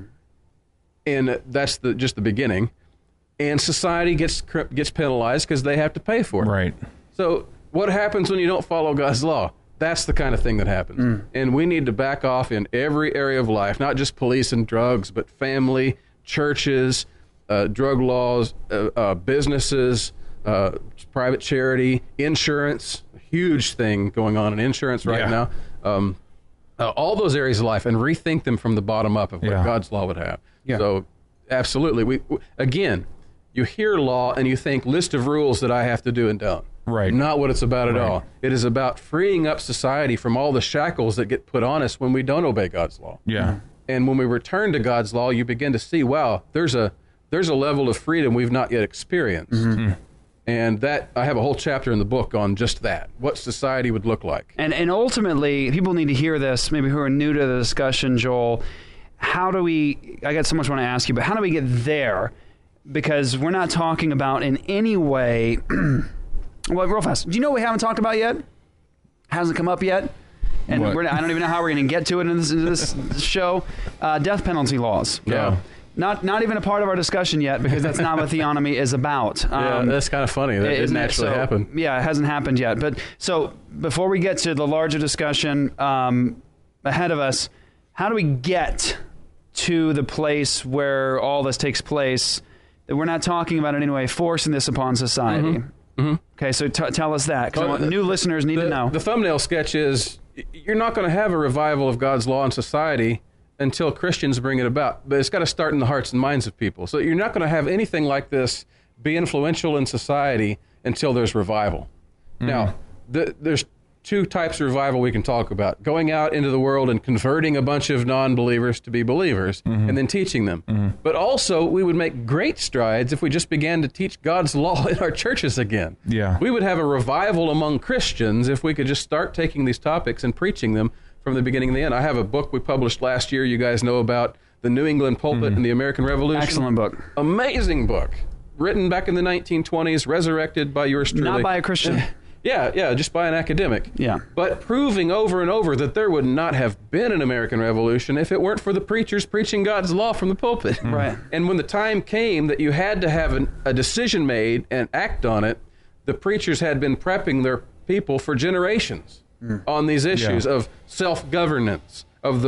And that's just the beginning. And society gets penalized because they have to pay for it. Right. So what happens when you don't follow God's law? That's the kind of thing that happens. And we need to back off in every area of life, not just police and drugs, but family, churches, drug laws, businesses, private charity, insurance, a huge thing going on in insurance right now. All those areas of life, and rethink them from the bottom up of what God's law would have. So absolutely. We again, you hear law and you think list of rules that I have to do and don't. Right. Not what it's about at all. It is about freeing up society from all the shackles that get put on us when we don't obey God's law. Yeah. And when we return to God's law, you begin to see, wow, there's a level of freedom we've not yet experienced. And that I have a whole chapter in the book on just that, what society would look like. And ultimately, people need to hear this, maybe who are new to the discussion, Joel. How do we, I got so much I want to ask you, but how do we get there? Because we're not talking about in any way, well, real fast, do you know what we haven't talked about yet? Hasn't come up yet? And I don't even know how we're going to get to it in this show. Death penalty laws. Yeah. Not even a part of our discussion yet, because that's not what theonomy is about. Yeah, that's kind of funny. That didn't actually happen. Yeah, it hasn't happened yet. But so before we get to the larger discussion ahead of us, how do we get to the place where all this takes place? That we're not talking about in any way forcing this upon society. Okay, so tell us that, because new listeners need to know. The thumbnail sketch is, you're not going to have a revival of God's law in society until Christians bring it about. But it's got to start in the hearts and minds of people. So you're not going to have anything like this be influential in society until there's revival. Now, there's two types of revival we can talk about. Going out into the world and converting a bunch of non-believers to be believers and then teaching them. But also, we would make great strides if we just began to teach God's law in our churches again. Yeah. We would have a revival among Christians if we could just start taking these topics and preaching them from the beginning to the end. I have a book we published last year, you guys know about, The New England Pulpit and the American Revolution. Excellent book. Amazing book. Written back in the 1920s, resurrected by yours truly. Not by a Christian. Yeah, just by an academic. Yeah. But proving over and over that there would not have been an American Revolution if it weren't for the preachers preaching God's law from the pulpit. Right. And when the time came that you had to have a decision made and act on it, the preachers had been prepping their people for generations on these issues of self-governance, of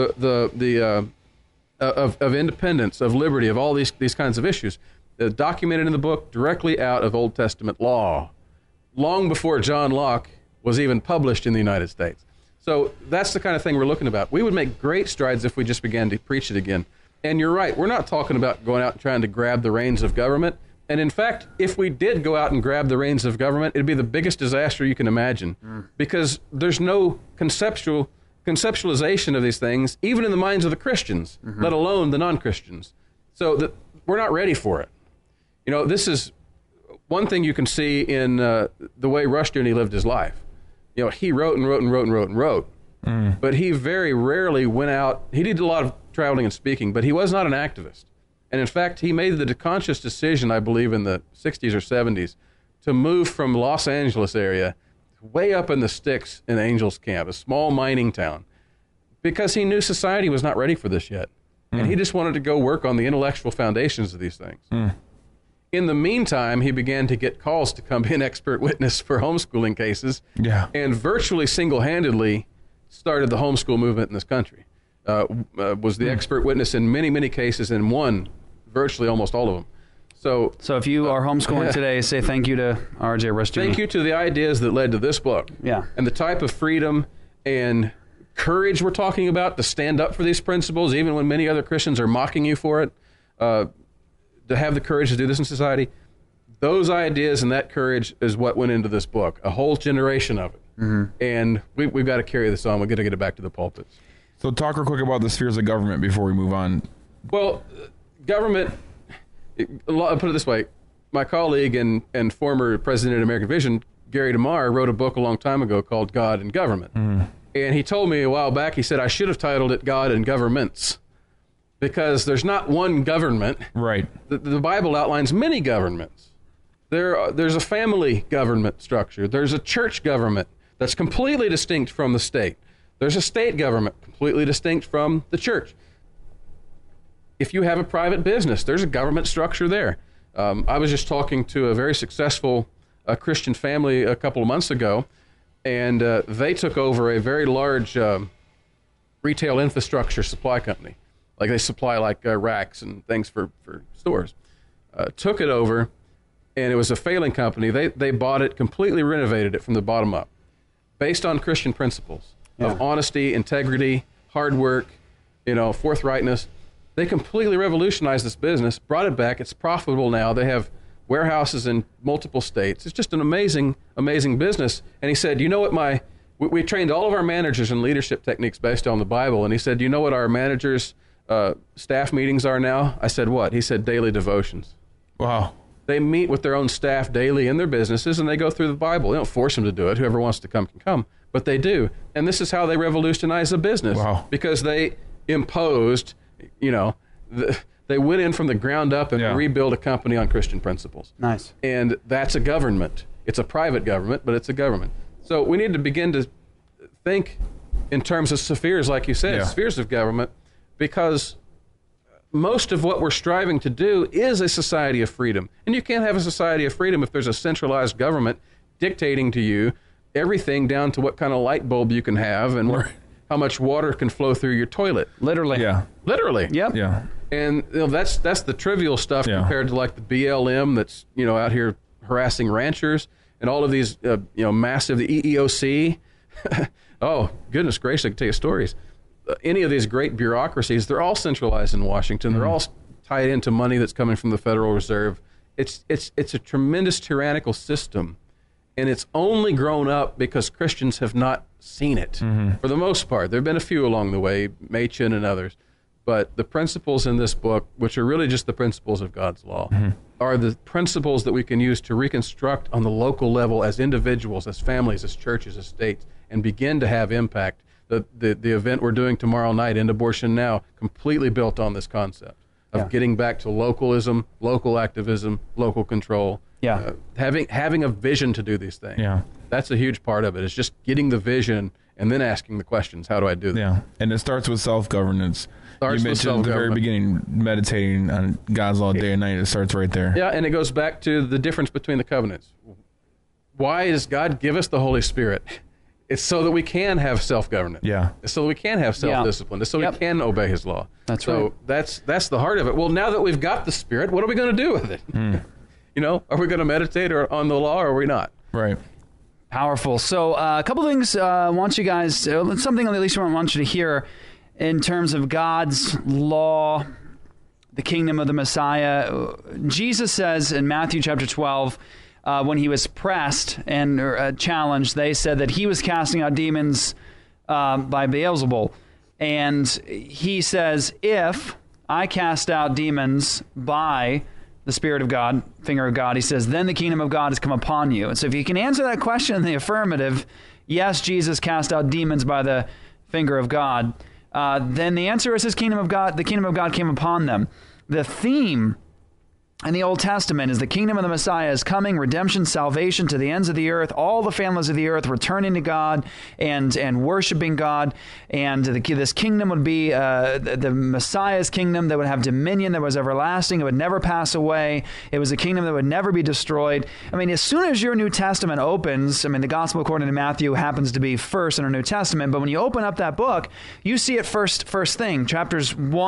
of independence, of liberty, of all these kinds of issues. Documented in the book directly out of Old Testament law, long before John Locke was even published in the United States. So that's the kind of thing we're looking about. We would make great strides if we just began to preach it again. And you're right, we're not talking about going out and trying to grab the reins of government. And in fact, if we did go out and grab the reins of government, it'd be the biggest disaster you can imagine, because there's no conceptualization of these things, even in the minds of the Christians, let alone the non-Christians. So we're not ready for it. You know, this is one thing you can see in the way Rushdoony lived his life. You know, he wrote and wrote and wrote and wrote and wrote, but he very rarely went out. He did a lot of traveling and speaking, but he was not an activist. And in fact, he made the conscious decision, I believe, in the 60s or 70s, to move from Los Angeles area way up in the sticks in Angels Camp, a small mining town, because he knew society was not ready for this yet. And he just wanted to go work on the intellectual foundations of these things. In the meantime, he began to get calls to come be an expert witness for homeschooling cases, and virtually single-handedly started the homeschool movement in this country. Was the expert witness in many, many cases and won virtually almost all of them. So if you are homeschooling today, say thank you to R.J. Rushdoony. Thank you to the ideas that led to this book. Yeah. And the type of freedom and courage we're talking about to stand up for these principles, even when many other Christians are mocking you for it, to have the courage to do this in society. Those ideas and that courage is what went into this book, a whole generation of it. And we've got to carry this on. We've got to get it back to the pulpits. So talk real quick about the spheres of government before we move on. Well, government, I'll put it this way. My colleague and former president of American Vision, Gary DeMar, wrote a book a long time ago called God and Government. And he told me a while back, he said, I should have titled it God and Governments, because there's not one government. Right. The Bible outlines many governments. There's a family government structure. There's a church government that's completely distinct from the state. There's a state government completely distinct from the church. If you have a private business, there's a government structure there. I was just talking to a very successful Christian family a couple of months ago, and they took over a very large retail infrastructure supply company. Like they supply racks and things for stores. Took it over, and it was a failing company. They bought it, completely renovated it from the bottom up, based on Christian principles of honesty, integrity, hard work, forthrightness. They completely revolutionized this business, brought it back. It's profitable now. They have warehouses in multiple states. It's just an amazing, amazing business. And he said, you know what, we trained all of our managers in leadership techniques based on the Bible. And he said, you know what our managers' staff meetings are now? I said, what? He said, daily devotions. Wow. They meet with their own staff daily in their businesses, and they go through the Bible. They don't force them to do it. Whoever wants to come can come, but they do. And this is how they revolutionized the business. Wow. Because they imposed, they went in from the ground up and rebuilt a company on Christian principles. Nice. And that's a government. It's a private government, but it's a government. So we need to begin to think in terms of spheres, like you said, spheres of government, because most of what we're striving to do is a society of freedom. And you can't have a society of freedom if there's a centralized government dictating to you everything down to what kind of light bulb you can have and how much water can flow through your toilet. Literally. Yeah. Literally. Yep. Yeah. And that's the trivial stuff compared to like the BLM that's out here harassing ranchers and all of these massive, the EEOC. Oh, goodness gracious, I can tell you stories. Any of these great bureaucracies, they're all centralized in Washington. They're all tied into money that's coming from the Federal Reserve. It's a tremendous tyrannical system, and it's only grown up because Christians have not seen it. For the most part, there have been a few along the way, Machen and others, but the principles in this book, which are really just the principles of God's law, are the principles that we can use to reconstruct on the local level as individuals, as families, as churches, as states, and begin to have impact. The event we're doing tomorrow night, End Abortion Now, completely built on this concept of getting back to localism, local activism, local control. Having a vision to do these things. Yeah. That's a huge part of it. It's just getting the vision and then asking the questions. How do I do that? Yeah. And it starts with self-governance. You mentioned at the very beginning, meditating on God's law day and night. It starts right there. Yeah, and it goes back to the difference between the covenants. Why does God give us the Holy Spirit? It's so that we can have self-governance. Yeah. It's so that we can have self-discipline. It's so we can obey His law. That's right. So that's the heart of it. Well, now that we've got the Spirit, what are we going to do with it? Are we going to meditate on the law or are we not? Right. Powerful. So a couple things I want you guys, something at least I want you to hear in terms of God's law, the kingdom of the Messiah. Jesus says in Matthew chapter 12, when he was pressed and challenged, they said that he was casting out demons by Beelzebul. And he says, if I cast out demons by the Spirit of God, finger of God, he says, then the kingdom of God has come upon you. And so if you can answer that question in the affirmative, yes, Jesus cast out demons by the finger of God, then the answer is his kingdom of God, the kingdom of God came upon them. The theme in the Old Testament is the kingdom of the Messiah is coming, redemption, salvation to the ends of the earth, all the families of the earth returning to God and worshiping God. And this kingdom would be the Messiah's kingdom that would have dominion, that was everlasting. It would never pass away. It was a kingdom that would never be destroyed. I mean, as soon as your New Testament opens, I mean, the gospel according to Matthew happens to be first in our New Testament, but when you open up that book, you see it first thing. Chapter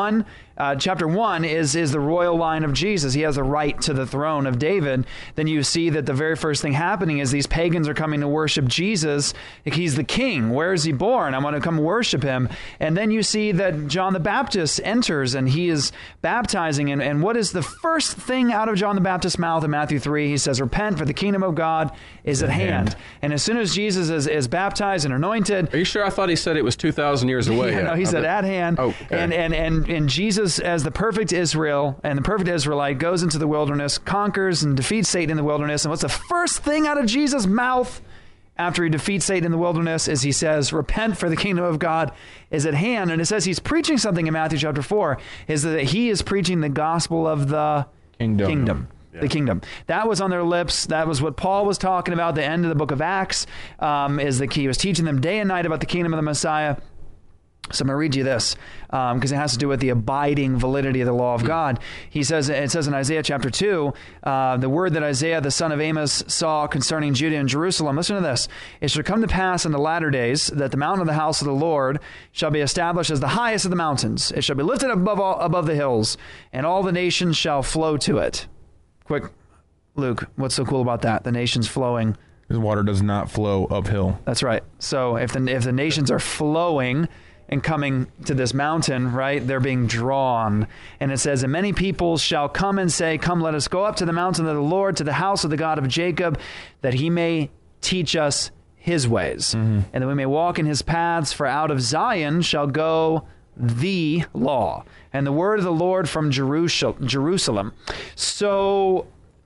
1 is the royal line of Jesus. He has the right to the throne of David. Then you see that the very first thing happening is these pagans are coming to worship Jesus. He's the king. Where is he born? I want to come worship him. And then you see that John the Baptist enters and he is baptizing. And what is the first thing out of John the Baptist's mouth in Matthew 3? He says, repent, for the kingdom of God is at hand. And as soon as Jesus is baptized and anointed. Are you sure? I thought he said it was 2,000 years away. No, he said at hand. Oh, okay. And Jesus, as the perfect Israel and the perfect Israelite, goes into the wilderness, conquers and defeats Satan in the wilderness. And what's the first thing out of Jesus' mouth after he defeats Satan in the wilderness is he says, repent, for the kingdom of God is at hand. And it says he's preaching something in Matthew chapter 4, is that he is preaching the gospel of the kingdom. Yeah. The kingdom. That was on their lips. That was what Paul was talking about. The end of the book of Acts is the key. He was teaching them day and night about the kingdom of the Messiah. So I'm going to read you this because it has to do with the abiding validity of the law of God. It says in Isaiah chapter 2, the word that Isaiah the son of Amos saw concerning Judah and Jerusalem. Listen to this. It shall come to pass in the latter days that the mountain of the house of the Lord shall be established as the highest of the mountains. It shall be lifted above the hills, and all the nations shall flow to it. Quick, Luke, what's so cool about that? The nations flowing. Because water does not flow uphill. That's right. So if the nations are flowing and coming to this mountain, right, they're being drawn. And it says, and many people shall come and say, come, let us go up to the mountain of the Lord, to the house of the God of Jacob, that he may teach us his ways, and that we may walk in his paths. For out of Zion shall go the law, and the word of the Lord from Jerusalem. So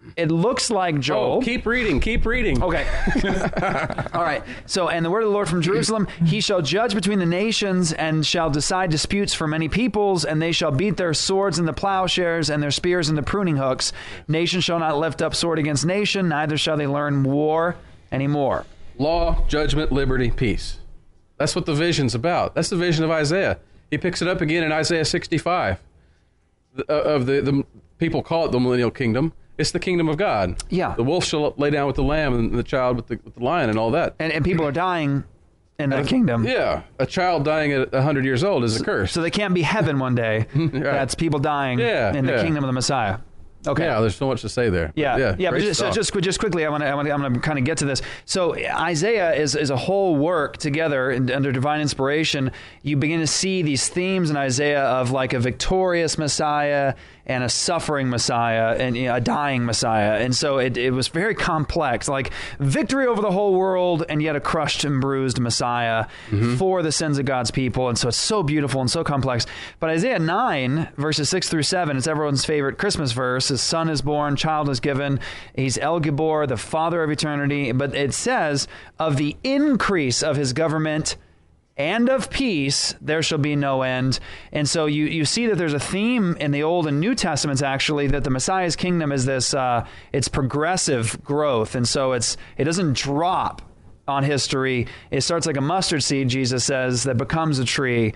it looks like Joel. Oh, keep reading. Okay. All right. So, and the word of the Lord from Jerusalem, he shall judge between the nations and shall decide disputes for many peoples, and they shall beat their swords in the plowshares and their spears in the pruning hooks. Nation shall not lift up sword against nation, neither shall they learn war anymore. Law, judgment, liberty, peace. That's what the vision's about. That's the vision of Isaiah. He picks it up again in Isaiah 65. The people call it the millennial kingdom. It's the kingdom of God. Yeah. The wolf shall lay down with the lamb, and the child with the lion, and all that. And people are dying in that kingdom. Yeah. A child dying at 100 years old is a curse. So they can't be heaven one day. Right. That's people dying in the kingdom of the Messiah. Okay. Yeah, there's so much to say there. Yeah. But great just, so stuff. just quickly, I'm going to kind of get to this. So Isaiah is a whole work together under divine inspiration. You begin to see these themes in Isaiah of like a victorious Messiah and a suffering Messiah and a dying Messiah. And so it was very complex, like victory over the whole world and yet a crushed and bruised Messiah for the sins of God's people. And so it's so beautiful and so complex. But Isaiah 9, verses 6 through 7, it's everyone's favorite Christmas verse. His son is born, child is given. He's El Gibor, the father of eternity. But it says, of the increase of his government and of peace, there shall be no end. And so you see that there's a theme in the Old and New Testaments, actually, that the Messiah's kingdom is this, it's progressive growth. And so it doesn't drop on history. It starts like a mustard seed, Jesus says, that becomes a tree.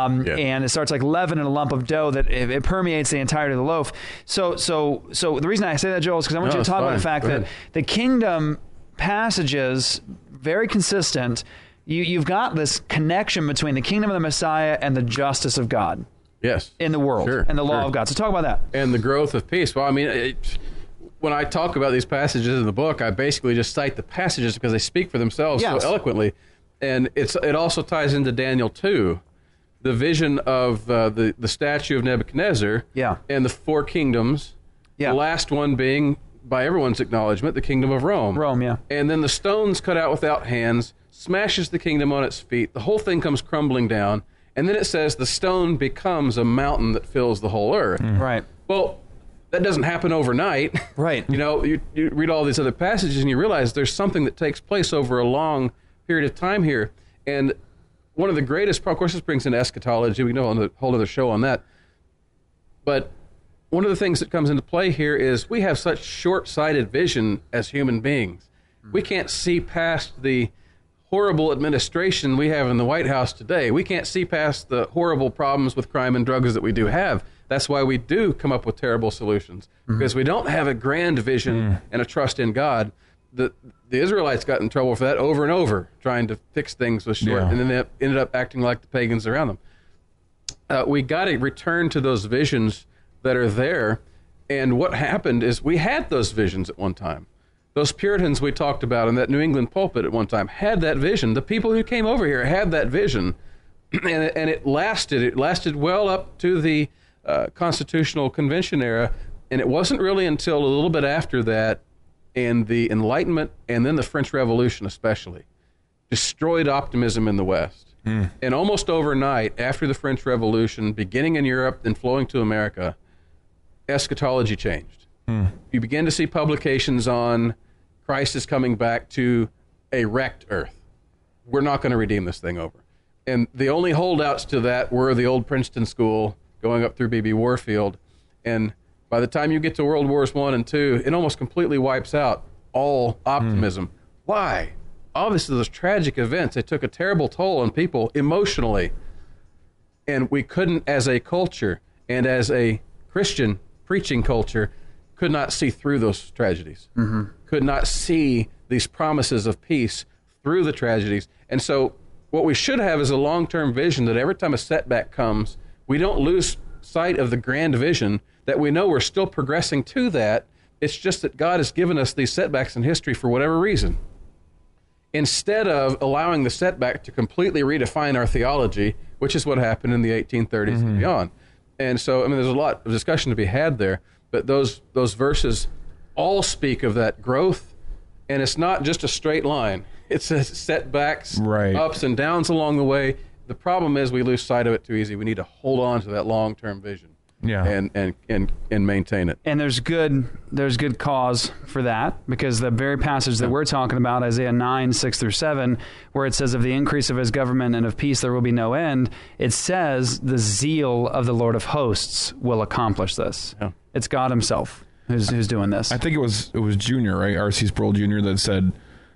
And it starts like leaven in a lump of dough that it permeates the entirety of the loaf. So the reason I say that, Joel, is because I want you to talk about the fact that the kingdom passages, very consistent, you've got this connection between the kingdom of the Messiah and the justice of God. Yes. In the world and the law of God. So talk about that. And the growth of peace. Well, I mean, when I talk about these passages in the book, I basically just cite the passages because they speak for themselves so eloquently. And it also ties into Daniel 2, the vision of the statue of Nebuchadnezzar and the four kingdoms, the last one being, by everyone's acknowledgement, the kingdom of Rome. And then the stones cut out without hands smashes the kingdom on its feet. The whole thing comes crumbling down. And then it says the stone becomes a mountain that fills the whole earth. Right. Well, that doesn't happen overnight. Right. You read all these other passages and you realize there's something that takes place over a long period of time here. And one of the greatest, of course, this brings in eschatology. We know on a whole other show on that. But one of the things that comes into play here is we have such short-sighted vision as human beings. We can't see past the horrible administration we have in the White House today. We can't see past the horrible problems with crime and drugs that we do have. That's why we do come up with terrible solutions, because we don't have a grand vision and a trust in God. The Israelites got in trouble for that over and over, trying to fix things with short, and then they ended up acting like the pagans around them. We got to return to those visions that are there, and what happened is we had those visions at one time. Those Puritans we talked about in that New England pulpit at one time had that vision. The people who came over here had that vision, and it lasted. It lasted well up to the Constitutional Convention era, and it wasn't really until a little bit after that, and the Enlightenment, and then the French Revolution especially, destroyed optimism in the West. And almost overnight, after the French Revolution, beginning in Europe and flowing to America, eschatology changed. You begin to see publications on Christ is coming back to a wrecked earth. We're not going to redeem this thing over. And the only holdouts to that were the old Princeton School going up through B.B. Warfield. And by the time you get to World Wars I and II, it almost completely wipes out all optimism. Why? Obviously, those tragic events, they took a terrible toll on people emotionally. And we couldn't, as a culture and as a Christian preaching culture, could not see through those tragedies, could not see these promises of peace through the tragedies. And so what we should have is a long-term vision that every time a setback comes, we don't lose sight of the grand vision, that we know we're still progressing to that. It's just that God has given us these setbacks in history for whatever reason. Instead of allowing the setback to completely redefine our theology, which is what happened in the 1830s and beyond. And so, I mean, there's a lot of discussion to be had there. But those verses all speak of that growth, and it's not just a straight line. It's a setbacks, ups and downs along the way. The problem is we lose sight of it too easy. We need to hold on to that long-term vision. Yeah. and maintain it. And there's good cause for that, because the very passage that we're talking about, Isaiah 9, 6 through 7, where it says of the increase of his government and of peace there will be no end, it says the zeal of the Lord of hosts will accomplish this. Yeah. It's God himself who's doing this. I think it was Junior, right? R.C. Sproul Jr. that said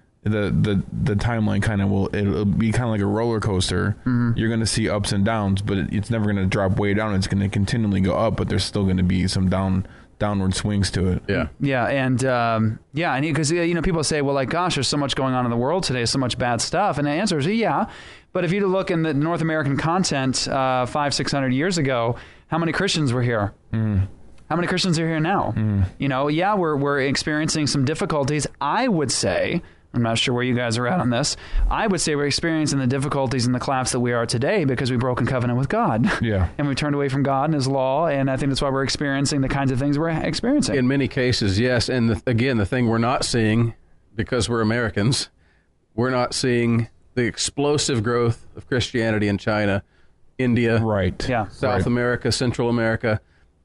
the timeline it'll be kind of like a roller coaster. Mm-hmm. You're going to see ups and downs, but it's never going to drop way down. It's going to continually go up, but there's still going to be some downward swings to it. Yeah. And because people say, well, like, gosh, there's so much going on in the world today, so much bad stuff. And the answer is yeah. But if you look in the North American continent 500-600 years ago, how many Christians were here? Mm. How many Christians are here now? Mm. We're experiencing some difficulties. I would say, I'm not sure where you guys are at on this, I would say we're experiencing the difficulties and the collapse that we are today because we broke in covenant with God. Yeah. And we turned away from God and his law, and I think that's why we're experiencing the kinds of things we're experiencing. In many cases, yes. And the thing we're not seeing, because we're Americans, we're not seeing the explosive growth of Christianity in China, India, right? Yeah. South America, Central America,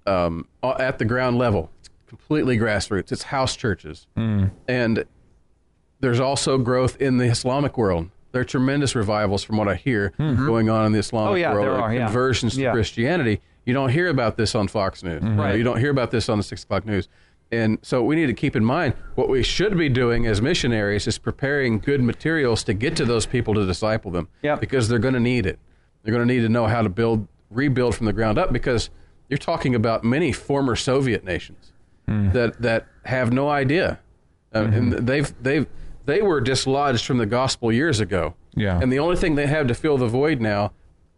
at the ground level. It's completely grassroots. It's house churches. Mm. And there's also growth in the Islamic world. There are tremendous revivals, from what I hear, going on in the Islamic world. There are, conversions to Christianity. You don't hear about this on Fox News. Mm-hmm. Right. You don't hear about this on the 6 o'clock news. And so we need to keep in mind what we should be doing as missionaries is preparing good materials to get to those people to disciple them. Yep. Because they're going to need it. They're going to need to know how to rebuild from the ground up, because you're talking about many former Soviet nations that have no idea. And they were dislodged from the gospel years ago. Yeah. And the only thing they have to fill the void now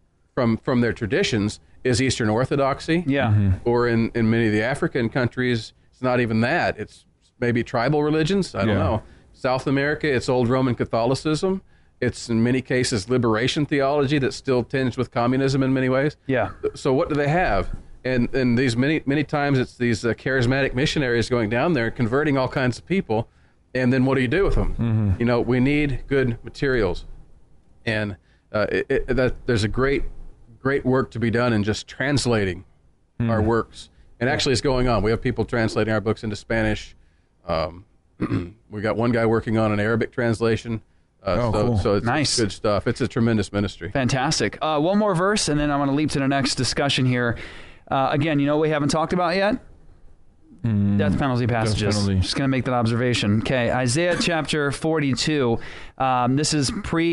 from their traditions is Eastern Orthodoxy. Yeah. Mm-hmm. Or in many of the African countries, it's not even that. It's maybe tribal religions. I don't know. South America, it's old Roman Catholicism. It's in many cases liberation theology that's still tinged with communism in many ways. Yeah. So what do they have? And these many times it's these charismatic missionaries going down there converting all kinds of people. And then what do you do with them? Mm-hmm. We need good materials. And there's a great work to be done in just translating our works. And actually it's going on. We have people translating our books into Spanish. We got one guy working on an Arabic translation. Cool. So it's nice. Good stuff. It's a tremendous ministry. Fantastic. One more verse, and then I'm going to leap to the next discussion here. Again, what we haven't talked about yet? Death penalty passages. Death penalty. Just going to make that observation. Okay, Isaiah chapter 42. This is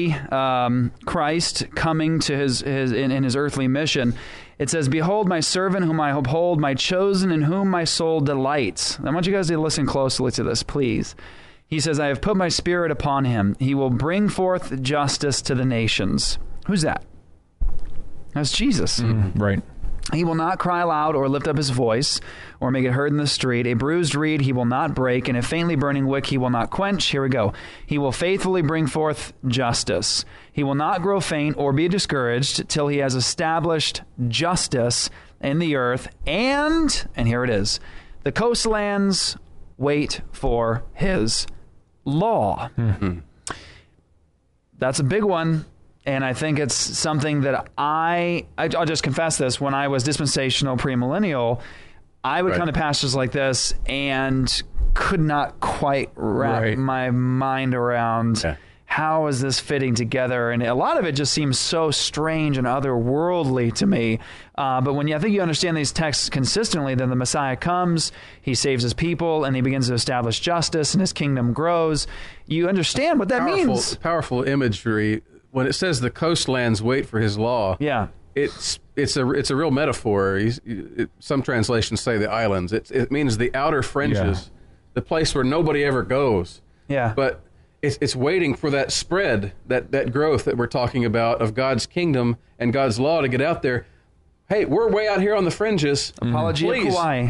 pre-Christ coming to his earthly mission. It says, "Behold my servant whom I uphold, my chosen in whom my soul delights." I want you guys to listen closely to this, please. He says, "I have put my spirit upon him. He will bring forth justice to the nations." Who's that? That's Jesus. Right. "He will not cry aloud or lift up his voice or make it heard in the street. A bruised reed he will not break, and a faintly burning wick he will not quench." Here we go. "He will faithfully bring forth justice. He will not grow faint or be discouraged till he has established justice in the earth. And here it is, the coastlands wait for his law." Mm-hmm. That's a big one. And I think it's something that I'll just confess this. When I was dispensational premillennial, I would come to passages like this and could not quite wrap my mind around how is this fitting together. And a lot of it just seems so strange and otherworldly to me. But when I think you understand these texts consistently, then the Messiah comes, he saves his people, and he begins to establish justice, and his kingdom grows. You understand what that means. Powerful imagery. When it says the coastlands wait for his law, it's a real metaphor. Some translations say the islands. It means the outer fringes, the place where nobody ever goes. Yeah. But it's waiting for that spread, that growth that we're talking about of God's kingdom and God's law to get out there. Hey, we're way out here on the fringes. Apology of Kauai.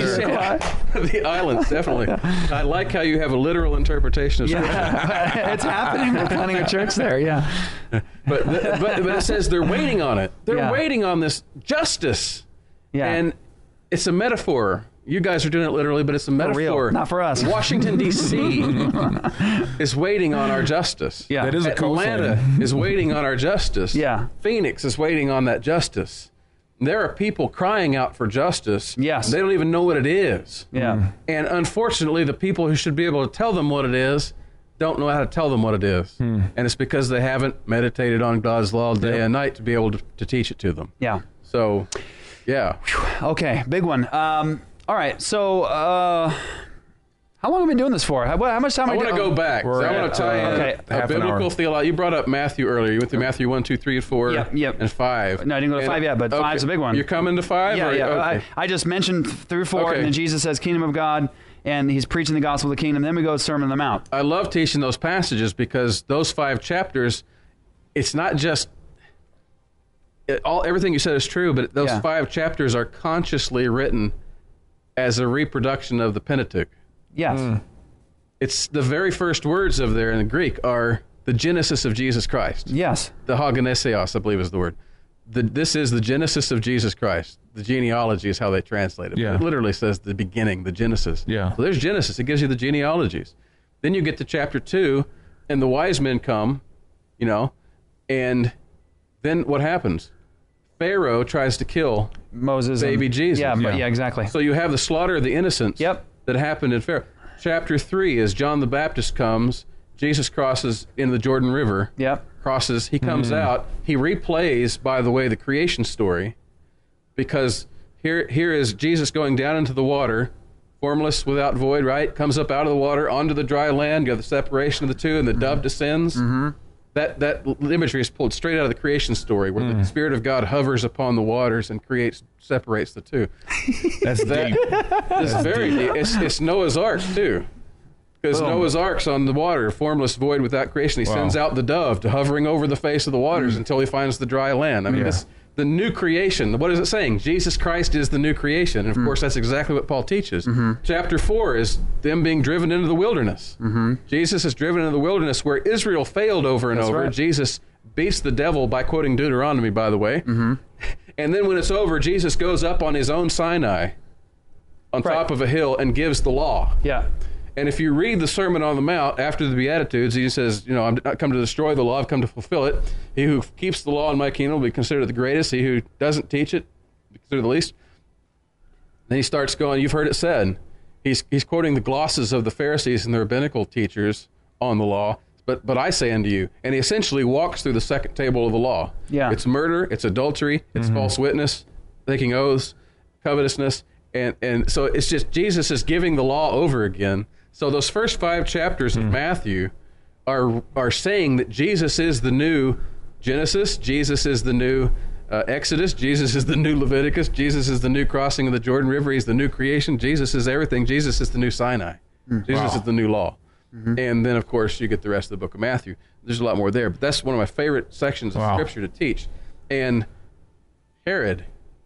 The islands, definitely. I like how you have a literal interpretation of Scripture. It's happening. We're planning a church there, But it says they're waiting on it. They're waiting on this justice. Yeah. And it's a metaphor. You guys are doing it literally, but it's a metaphor. For real. Not for us. Washington, D.C. is waiting on our justice. Yeah. That is a Atlanta is waiting on our justice. Yeah. Phoenix is waiting on that justice. there are people crying out for justice. Yes. They don't even know what it is. Yeah. And unfortunately, the people who should be able to tell them what it is don't know how to tell them what it is. And it's because they haven't meditated on God's law day and night to be able to teach it to them. Yeah. So, yeah. Okay, big one. All right, so how long have we been doing this for? How much time? I want to go back. So I want to tie in okay. a Half an biblical hour. theology. You brought up Matthew earlier. You went through Matthew 1, 2, 3, 4, Yep. and 5. No, I didn't go to 5 yet, but 5's a big one. You're coming to 5? Yeah, or, yeah. Okay. I just mentioned through 4, Okay. and then Jesus says, "Kingdom of God," and he's preaching the gospel of the kingdom. Then we go to Sermon on the Mount. I love teaching those passages because those 5 chapters, it's not just everything you said is true, but those 5 chapters are consciously written as a reproduction of the Pentateuch. Yes. It's the very first words of there in the Greek are the genesis of Jesus Christ. Yes. The hagenesios, I believe is the word. This is the genesis of Jesus Christ. The genealogy is how they translate it. Yeah. It literally says the beginning, the Genesis. Yeah. So there's Genesis. It gives you the genealogies. Then you get to chapter 2, and the wise men come, and then what happens? Pharaoh tries to kill Moses. baby Jesus. Yeah, Yeah. yeah, exactly. So you have the slaughter of the innocents Yep. that happened in Pharaoh. Chapter 3 is John the Baptist comes, Jesus crosses in the Jordan River, Yep. crosses, he comes out, he replays, by the way, the creation story, because here is Jesus going down into the water, formless, without void, right? Comes up out of the water, onto the dry land, you have the separation of the two, and the dove descends. That imagery is pulled straight out of the creation story, where the Spirit of God hovers upon the waters and separates the two. That's deep. It's very deep. It's Noah's Ark, too. Because Noah's Ark's on the water, formless, void, without creation. He sends out the dove to hovering over the face of the waters until he finds the dry land. I mean, it's the new creation. What is it saying? Jesus Christ is the new creation. And, of course, that's exactly what Paul teaches. Chapter 4 is them being driven into the wilderness. Jesus is driven into the wilderness where Israel failed over and over. right. Jesus beats the devil by quoting Deuteronomy, by the way. And then when it's over, Jesus goes up on his own Sinai on top of a hill and gives the law. Yeah. And if you read the Sermon on the Mount after the Beatitudes, he says, I'm not come to destroy the law, I've come to fulfill it. He who keeps the law in my kingdom will be considered the greatest. He who doesn't teach it will be considered the least. Then he starts going, you've heard it said. He's quoting the glosses of the Pharisees and the rabbinical teachers on the law. But I say unto you, and he essentially walks through the second table of the law. Yeah. It's murder, it's adultery, it's false witness, taking oaths, covetousness, and so it's just Jesus is giving the law over again. So those first 5 chapters of Matthew are saying that Jesus is the new Genesis, Jesus is the new Exodus, Jesus is the new Leviticus, Jesus is the new crossing of the Jordan River, he's the new creation, Jesus is everything, Jesus is the new Sinai, Jesus is the new law. And then, of course, you get the rest of the book of Matthew. There's a lot more there, but that's one of my favorite sections of Scripture to teach. And Herod,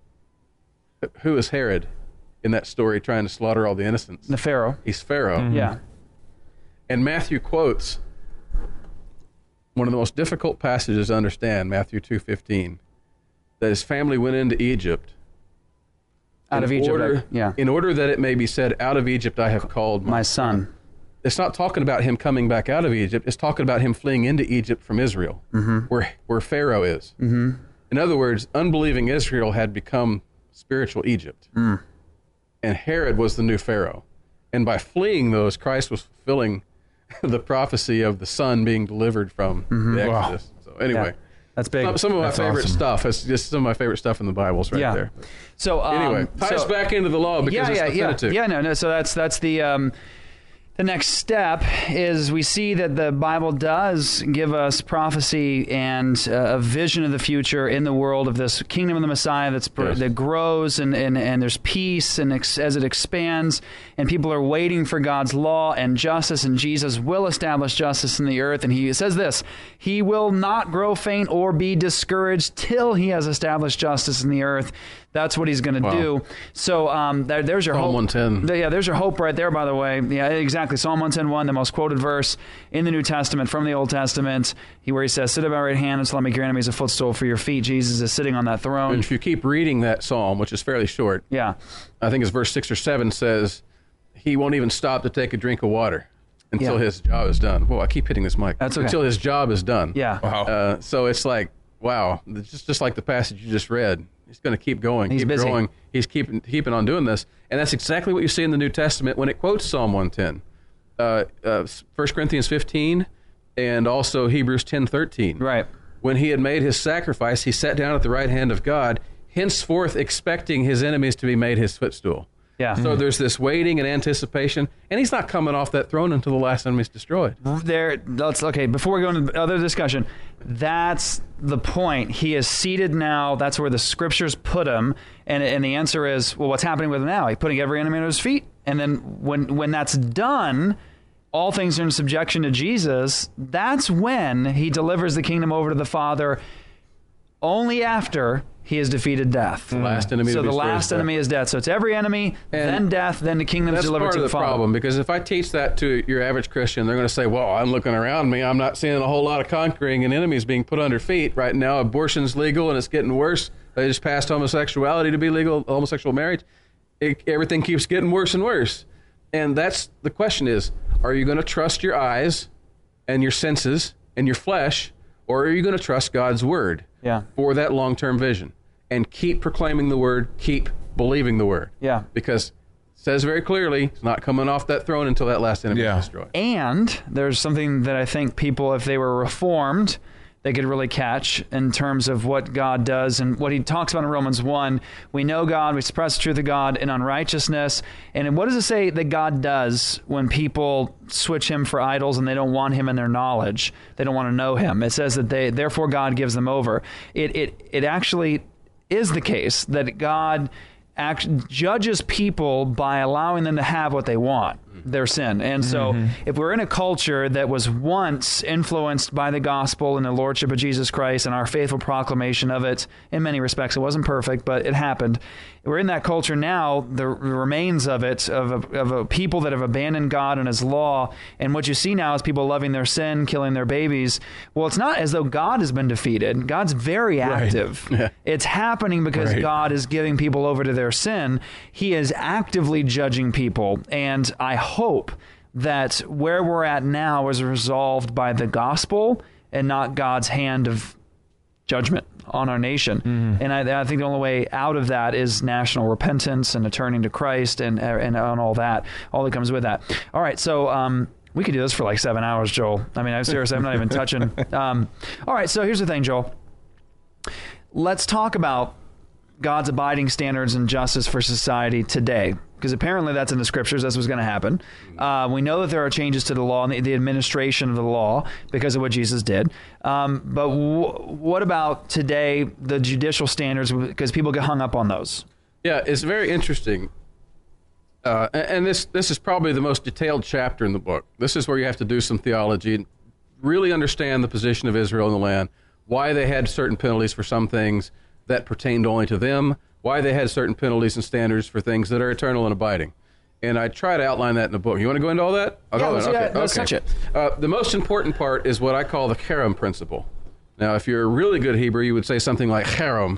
who is Herod in that story trying to slaughter all the innocents? The Pharaoh. He's Pharaoh. Yeah. And Matthew quotes one of the most difficult passages to understand, Matthew 2:15, that his family went into Egypt. Out of Egypt. Yeah. In order that it may be said, out of Egypt I have called My son. It's not talking about him coming back out of Egypt. It's talking about him fleeing into Egypt from Israel, where Pharaoh is. In other words, unbelieving Israel had become spiritual Egypt. And Herod was the new Pharaoh. And by fleeing those, Christ was fulfilling the prophecy of the son being delivered from the Exodus. So anyway, That's big. some of my favorite awesome. stuff. It's just some of my favorite stuff in the Bible's right there. So Anyway, ties back into the law because it's the Pentateuch. No. So that's the next step is we see that the Bible does give us prophecy and a vision of the future in the world of this kingdom of the Messiah that grows and there's peace and as it expands and people are waiting for God's law and justice, and Jesus will establish justice in the earth. And he says this, he will not grow faint or be discouraged till he has established justice in the earth. That's what he's going to do. So there's your Psalm hope. 110. Yeah, there's your hope right there, by the way. Yeah, exactly. Psalm 110:1, the most quoted verse in the New Testament from the Old Testament, where he says, sit at my right hand and so let me make your enemies a footstool for your feet. Jesus is sitting on that throne. And if you keep reading that psalm, which is fairly short, Yeah. I think it's verse 6 or 7 says, he won't even stop to take a drink of water until his job is done. Whoa, I keep hitting this mic. That's okay. Until his job is done. Yeah. Wow. So it's like, wow, just like the passage you just read. He's going to keep going. He's keep busy. growing. He's keeping on doing this. And that's exactly what you see in the New Testament when it quotes Psalm 110. 1 Corinthians 15 and also Hebrews 10:13. Right. When he had made his sacrifice, he sat down at the right hand of God, henceforth expecting his enemies to be made his footstool. Yeah. So there's this waiting and anticipation, and he's not coming off that throne until the last enemy is destroyed. Okay, before we go into the other discussion, that's the point. He is seated now. That's where the scriptures put him. And the answer is, well, what's happening with him now? He's putting every enemy at his feet. And then when that's done, all things are in subjection to Jesus. That's when he delivers the kingdom over to the Father only after he has defeated death. The last enemy. So the last enemy is death. So it's every enemy, then death, then the kingdom is delivered to the Father. That's part of the problem, because if I teach that to your average Christian, they're going to say, well, I'm looking around me. I'm not seeing a whole lot of conquering and enemies being put under feet. Right now, abortion's legal and it's getting worse. They just passed homosexuality to be legal, homosexual marriage. Everything keeps getting worse and worse. And that's the question is, are you going to trust your eyes and your senses and your flesh, or are you going to trust God's word for that long-term vision and keep proclaiming the word, keep believing the word? Yeah. Because it says very clearly, it's not coming off that throne until that last enemy is destroyed. And there's something that I think people, if they were reformed, they could really catch in terms of what God does and what he talks about in Romans 1. We know God, we suppress the truth of God in unrighteousness. And what does it say that God does when people switch him for idols and they don't want him in their knowledge? They don't want to know him. It says that therefore God gives them over. It actually is the case that God judges people by allowing them to have what they want, their sin. And so if we're in a culture that was once influenced by the gospel and the lordship of Jesus Christ and our faithful proclamation of it, in many respects, it wasn't perfect, but it happened. We're in that culture now, the remains of it, of a people that have abandoned God and his law. And what you see now is people loving their sin, killing their babies. Well, it's not as though God has been defeated. God's very active. Yeah. It's happening because God is giving people over to their sin. He is actively judging people. And I hope that where we're at now is resolved by the gospel and not God's hand of judgment on our nation. And I think the only way out of that is national repentance and a turning to Christ and all that comes with that. All right, so we could do this for like 7 hours, Joel. I mean, I'm serious. I'm not even touching. All right, so here's the thing, Joel. Let's talk about God's abiding standards and justice for society today, because apparently that's in the scriptures. That's what's going to happen. We know that there are changes to the law and the administration of the law because of what Jesus did. But what about today, the judicial standards, because people get hung up on those? Yeah, it's very interesting. And this is probably the most detailed chapter in the book. This is where you have to do some theology and really understand the position of Israel in the land, why they had certain penalties for some things that pertained only to them, why they had certain penalties and standards for things that are eternal and abiding. And I try to outline that in the book. You want to go into all that? Let's touch it. The most important part is what I call the cherem principle. Now, if you're a really good Hebrew, you would say something like cherem.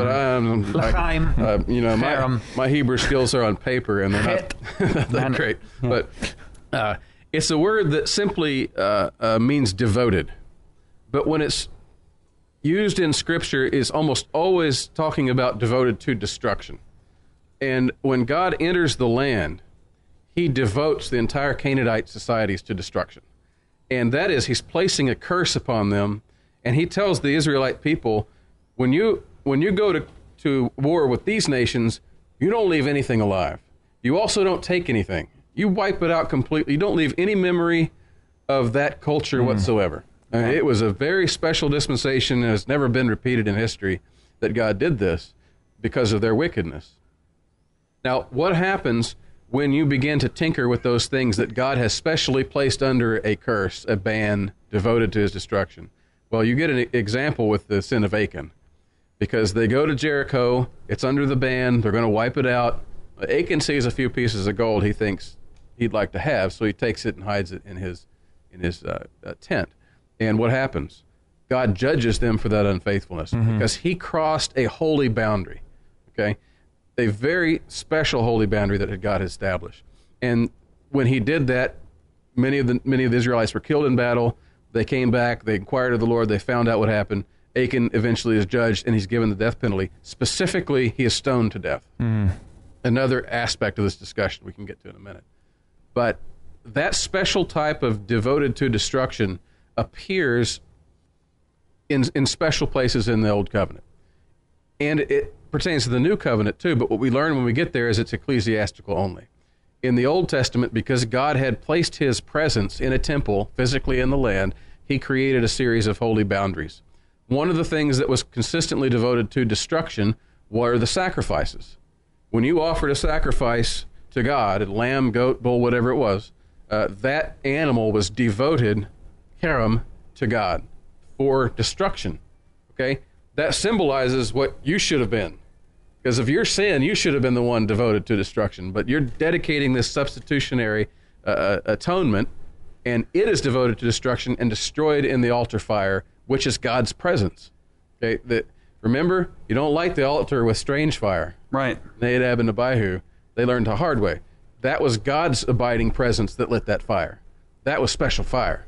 But my Hebrew skills are on paper, and they're not that great. But it's a word that simply means devoted. But when it's used in Scripture, is almost always talking about devoted to destruction. And when God enters the land, he devotes the entire Canaanite societies to destruction. And that is, he's placing a curse upon them. And he tells the Israelite people, when you go to war with these nations, you don't leave anything alive. You also don't take anything. You wipe it out completely. You don't leave any memory of that culture whatsoever. I mean, it was a very special dispensation and has never been repeated in history that God did this because of their wickedness. Now, what happens when you begin to tinker with those things that God has specially placed under a curse, a ban devoted to his destruction? Well, you get an example with the sin of Achan, because they go to Jericho, it's under the ban, they're going to wipe it out. Achan sees a few pieces of gold he thinks he'd like to have, so he takes it and hides it in his tent. And what happens? God judges them for that unfaithfulness because he crossed a holy boundary, okay? A very special holy boundary that God had established. And when he did that, many of the Israelites were killed in battle. They came back, they inquired of the Lord, they found out what happened, Achan eventually is judged and he's given the death penalty. Specifically, he is stoned to death. Another aspect of this discussion we can get to in a minute. But that special type of devoted to destruction appears in special places in the Old Covenant. And it pertains to the New Covenant too, but what we learn when we get there is it's ecclesiastical only. In the Old Testament, because God had placed his presence in a temple, physically in the land, he created a series of holy boundaries. One of the things that was consistently devoted to destruction were the sacrifices. When you offered a sacrifice to God, a lamb, goat, bull, whatever it was, that animal was devoted, haram, to God for destruction. Okay? That symbolizes what you should have been. Because of your sin, you should have been the one devoted to destruction. But you're dedicating this substitutionary atonement, and it is devoted to destruction and destroyed in the altar fire, which is God's presence. Okay? Remember, you don't light the altar with strange fire. Right. Nadab and Abihu, they learned the hard way. That was God's abiding presence that lit that fire. That was special fire.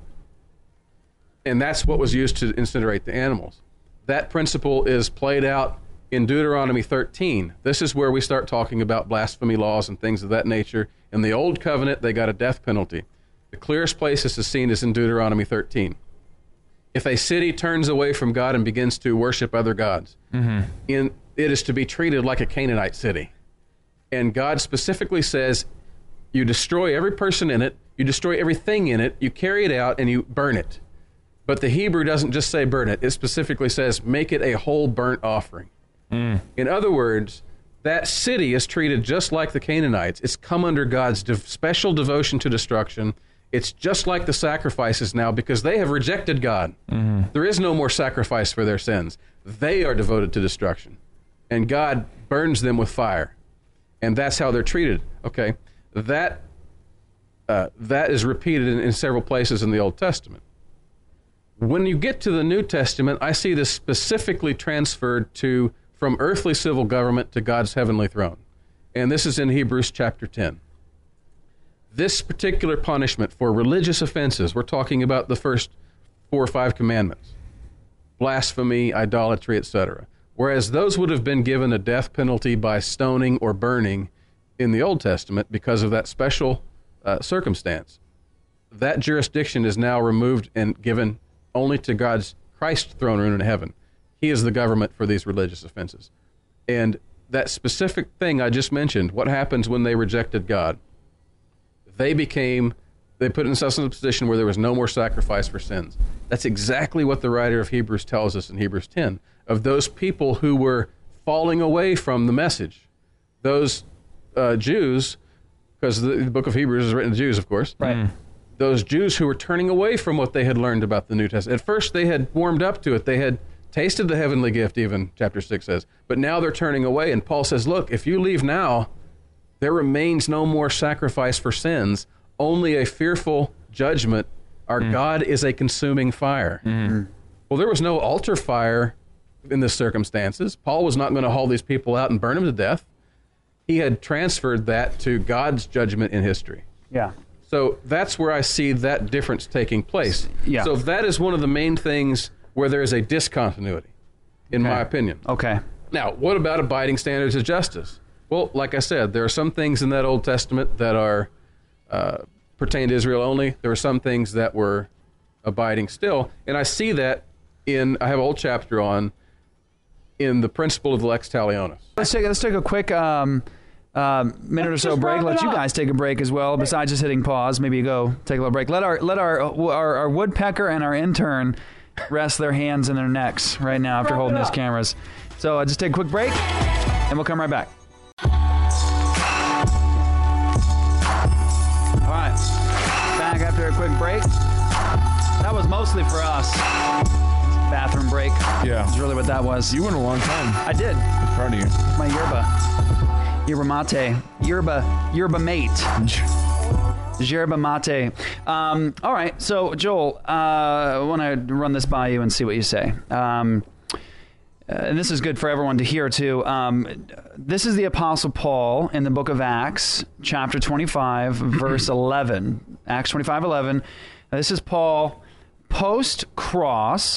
And that's what was used to incinerate the animals. That principle is played out in Deuteronomy 13. This is where we start talking about blasphemy laws and things of that nature. In the Old Covenant, they got a death penalty. The clearest place this is seen is in Deuteronomy 13. If a city turns away from God and begins to worship other gods, it is to be treated like a Canaanite city. And God specifically says, you destroy every person in it, you destroy everything in it, you carry it out, and you burn it. But the Hebrew doesn't just say burn it. It specifically says make it a whole burnt offering. In other words, that city is treated just like the Canaanites. It's come under God's special devotion to destruction. It's just like the sacrifices now because they have rejected God. There is no more sacrifice for their sins. They are devoted to destruction. And God burns them with fire. And that's how they're treated. Okay, that is repeated in several places in the Old Testament. When you get to the New Testament, I see this specifically transferred from earthly civil government to God's heavenly throne. And this is in Hebrews chapter 10. This particular punishment for religious offenses, we're talking about the first 4 or 5 commandments, blasphemy, idolatry, etc. Whereas those would have been given a death penalty by stoning or burning in the Old Testament because of that special circumstance. That jurisdiction is now removed and given only to God's Christ's throne room in heaven. He is the government for these religious offenses. And that specific thing I just mentioned, what happens when they rejected God? They put themselves in a position where there was no more sacrifice for sins. That's exactly what the writer of Hebrews tells us in Hebrews 10, of those people who were falling away from the message. Those Jews, because the book of Hebrews is written to Jews, of course. Right. Those Jews who were turning away from what they had learned about the New Testament. At first, they had warmed up to it. They had tasted the heavenly gift, even, chapter 6 says. But now they're turning away, and Paul says, look, if you leave now, there remains no more sacrifice for sins, only a fearful judgment. Our God is a consuming fire. Well, there was no altar fire in the circumstances. Paul was not going to haul these people out and burn them to death. He had transferred that to God's judgment in history. Yeah. So that's where I see that difference taking place. Yeah. So that is one of the main things where there is a discontinuity, in my opinion. Okay. Now, what about abiding standards of justice? Well, like I said, there are some things in that Old Testament that are pertain to Israel only. There are some things that were abiding still. And I see that I have a whole chapter in the principle of the lex talionis. Let's take a quick minute or so break. Let you guys take a break as well. Besides just hitting pause, maybe you go take a little break. Let our woodpecker and our intern rest their hands in their necks right now after holding these cameras. So just take a quick break, and we'll come right back. All right, back after a quick break. That was mostly for us. Bathroom break. Yeah. That's really what that was. You went a long time. I did. I'm proud of you. My yerba mate. Yerba mate. Yerba mate. All right, so Joel, I want to run this by you and see what you say. And this is good for everyone to hear, too. This is the Apostle Paul in the book of Acts, chapter 25, verse 11. Acts 25:11. This is Paul post-cross,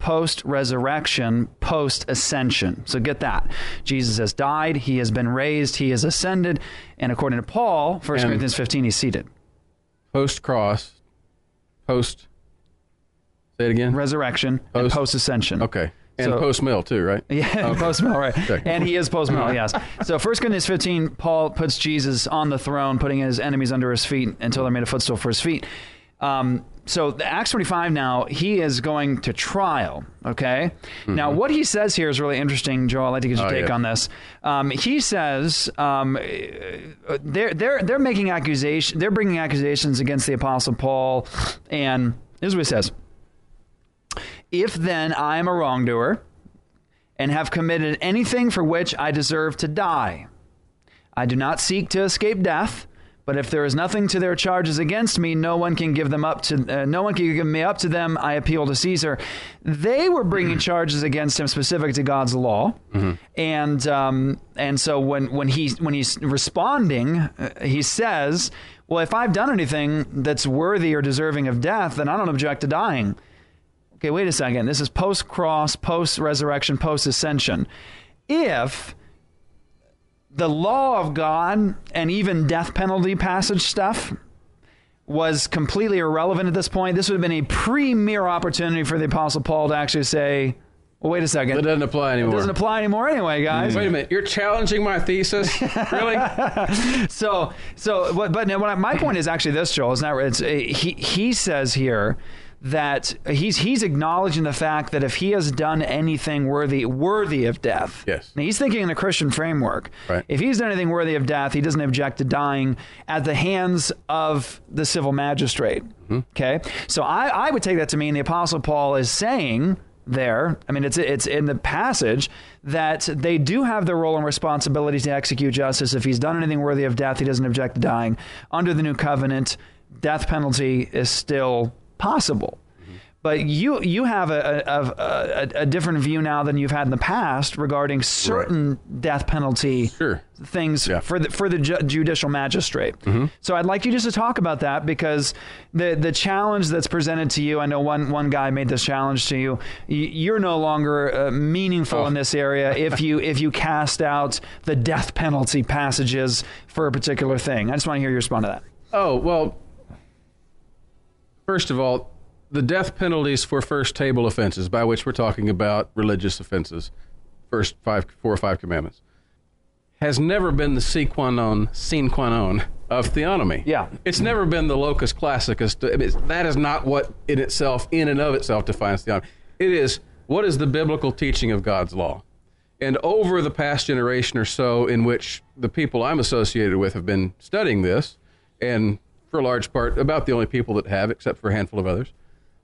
post-resurrection, post-ascension. So get that. Jesus has died, he has been raised, he has ascended, and according to Paul, 1 Corinthians 15, he's seated. Post-cross, say it again? Resurrection and post-ascension. Okay. And So- post-mill too, right? Yeah, Okay. post-mill, right. Okay. And he is post-mill, yes. So 1 Corinthians 15, Paul puts Jesus on the throne, putting his enemies under his feet until they're made a footstool for his feet. So the Acts 25 now, he is going to trial, okay? Now, what he says here is really interesting, Joel. I'd like to get your take on this. He says they're making accusations, they're bringing accusations against the Apostle Paul, and here's what he says. If then I am a wrongdoer and have committed anything for which I deserve to die, I do not seek to escape death, but if there is nothing to their charges against me, no one can give me up to them. I appeal to Caesar. They were bringing charges against him specific to God's law, and so when he's responding, he says, "Well, if I've done anything that's worthy or deserving of death, then I don't object to dying." Okay, wait a second. This is post-cross, post-resurrection, post-ascension. If the law of God and even death penalty passage stuff was completely irrelevant at this point, this would have been a premier opportunity for the Apostle Paul to actually say, well, wait a second. That doesn't apply anymore. It doesn't apply anymore anyway, guys. Wait a minute. You're challenging my thesis? Really? But my point is actually this, Joel. He says here that he's acknowledging the fact that if he has done anything worthy of death, yes. Now, he's thinking in a Christian framework. Right. If he's done anything worthy of death, he doesn't object to dying at the hands of the civil magistrate. Okay, so I would take that to mean the Apostle Paul is saying there, I mean, it's in the passage that they do have the role and responsibility to execute justice. If he's done anything worthy of death, he doesn't object to dying. Under the new covenant, death penalty is still possible. But you have a different view now than you've had in the past regarding certain death penalty things for the judicial magistrate. So I'd like you just to talk about that, because the challenge that's presented to you, I know one guy made this challenge to you. You're no longer meaningful in this area if you cast out the death penalty passages for a particular thing. I just want to hear you respond to that. Oh, well, first of all, the death penalties for first table offenses, by which we're talking about religious offenses, first 4 or 5 commandments, has never been the sine qua non of theonomy. Yeah. It's never been the locus classicus. That is not what in and of itself defines theonomy. It is, what is the biblical teaching of God's law? And over the past generation or so, in which the people I'm associated with have been studying this, and for a large part, about the only people that have, except for a handful of others,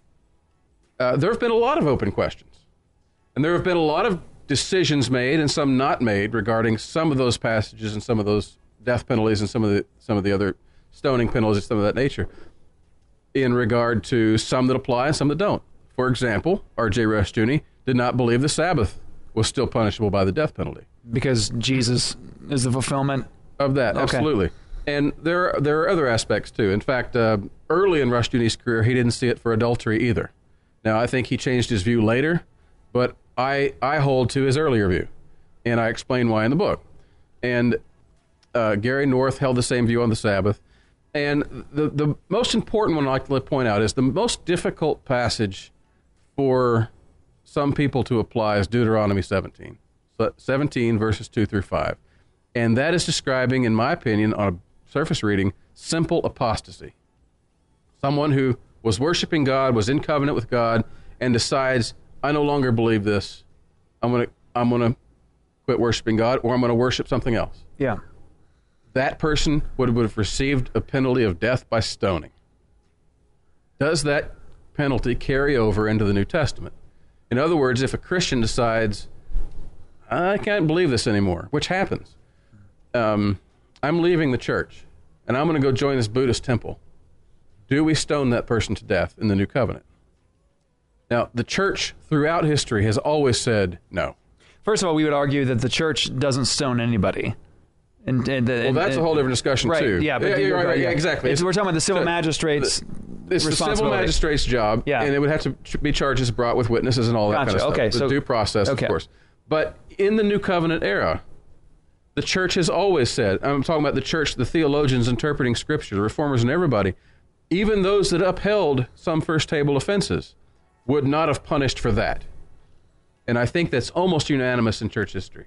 there have been a lot of open questions. And there have been a lot of decisions made and some not made regarding some of those passages and some of those death penalties and some of the other stoning penalties and some of that nature, in regard to some that apply and some that don't. For example, R.J. Rushdoony did not believe the Sabbath was still punishable by the death penalty. Because Jesus is the fulfillment of that, okay. Absolutely. And there are other aspects too. In fact, early in Rushdoony's career, he didn't see it for adultery either. Now, I think he changed his view later, but I hold to his earlier view, and I explain why in the book. And Gary North held the same view on the Sabbath. And the most important one I'd like to point out is the most difficult passage for some people to apply is Deuteronomy 17. So 17 verses 2 through 5. And that is describing, in my opinion, on a surface reading, simple apostasy. Someone who was worshiping God, was in covenant with God, and decides, I no longer believe this. I'm gonna quit worshiping God, or I'm gonna worship something else. Yeah. That person would have received a penalty of death by stoning. Does that penalty carry over into the New Testament? In other words, if a Christian decides, I can't believe this anymore, which happens, I'm leaving the church, and I'm going to go join this Buddhist temple. Do we stone that person to death in the New Covenant? Now, the church throughout history has always said no. First of all, we would argue that the church doesn't stone anybody. Well, that's a whole different discussion, right, too. Yeah, but right, exactly. We're talking about the civil magistrates. It's the civil responsibility. magistrate's job, Yeah. and it would have to be charges brought with witnesses and all that kind of Gotcha. stuff. Okay, The so- due process, okay. of course. But in the New Covenant era, the church has always said, I'm talking about the church, the theologians interpreting Scripture, the reformers and everybody, even those that upheld some first table offenses would not have punished for that. And I think that's almost unanimous in church history.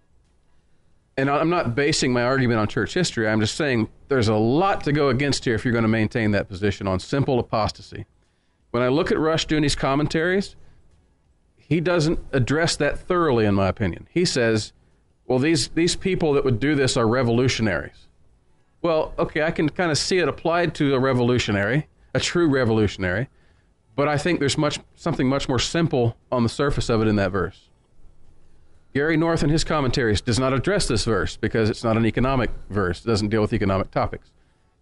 And I'm not basing my argument on church history. I'm just saying there's a lot to go against here if you're going to maintain that position on simple apostasy. When I look at Rushdoony's commentaries, he doesn't address that thoroughly, in my opinion. He says, well, these people that would do this are revolutionaries. Well, okay, I can kind of see it applied to a revolutionary, a true revolutionary, but I think there's something much more simple on the surface of it in that verse. Gary North in his commentaries does not address this verse because it's not an economic verse. It doesn't deal with economic topics.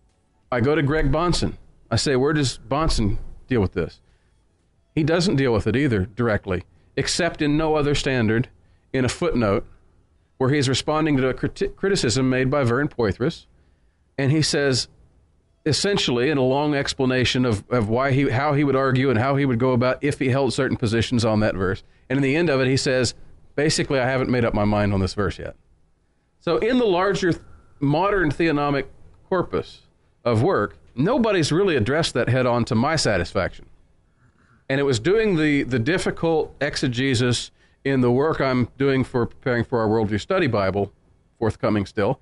I go to Greg Bonson. I say, where does Bonson deal with this? He doesn't deal with it either directly, except in no other standard, in a footnote, where he's responding to a criticism made by Vern Poythress, and he says, essentially, in a long explanation of how he would argue and how he would go about if he held certain positions on that verse. And in the end of it, he says, basically, I haven't made up my mind on this verse yet. So in the larger modern theonomic corpus of work, nobody's really addressed that head on to my satisfaction. And it was doing the difficult exegesis in the work I'm doing for preparing for our Worldview Study Bible, forthcoming still,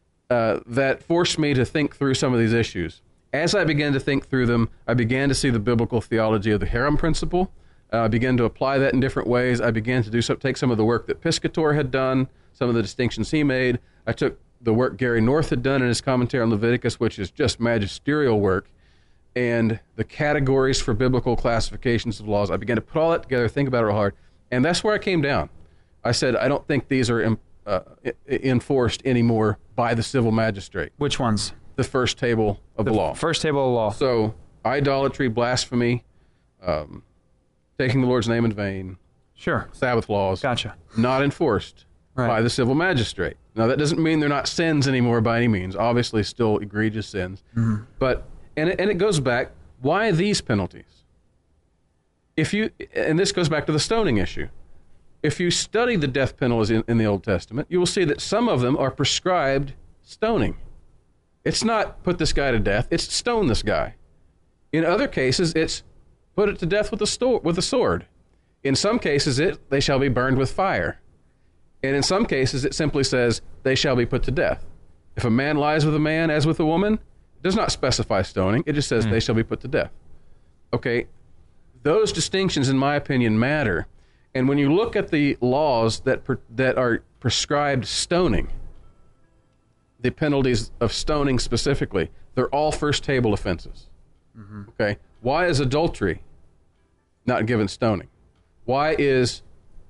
that forced me to think through some of these issues. As I began to think through them, I began to see the biblical theology of the harem principle. I began to apply that in different ways. I began to take some of the work that Piscator had done, some of the distinctions he made. I took the work Gary North had done in his commentary on Leviticus, which is just magisterial work, and the categories for biblical classifications of laws. I began to put all that together, think about it real hard, and that's where I came down. I said, I don't think these are enforced anymore by the civil magistrate. Which ones? The first table of the law. First table of law. So, idolatry, blasphemy, taking the Lord's name in vain, Sure. Sabbath laws, Gotcha. not enforced Right. by the civil magistrate. Now, that doesn't mean they're not sins anymore by any means. Obviously, still egregious sins. Mm-hmm. But and it goes back. Why these penalties? And this goes back to the stoning issue. If you study the death penalties in the Old Testament, you will see that some of them are prescribed stoning. It's not put this guy to death; it's stone this guy. In other cases, it's put it to death with a sword. In some cases, they shall be burned with fire. And in some cases, it simply says, they shall be put to death. If a man lies with a man as with a woman, it does not specify stoning. It just says they shall be put to death. Okay, those distinctions, in my opinion, matter. And when you look at the laws that are prescribed stoning, the penalties of stoning specifically, they're all first table offenses. Mm-hmm. Okay, why is adultery not given stoning? Why is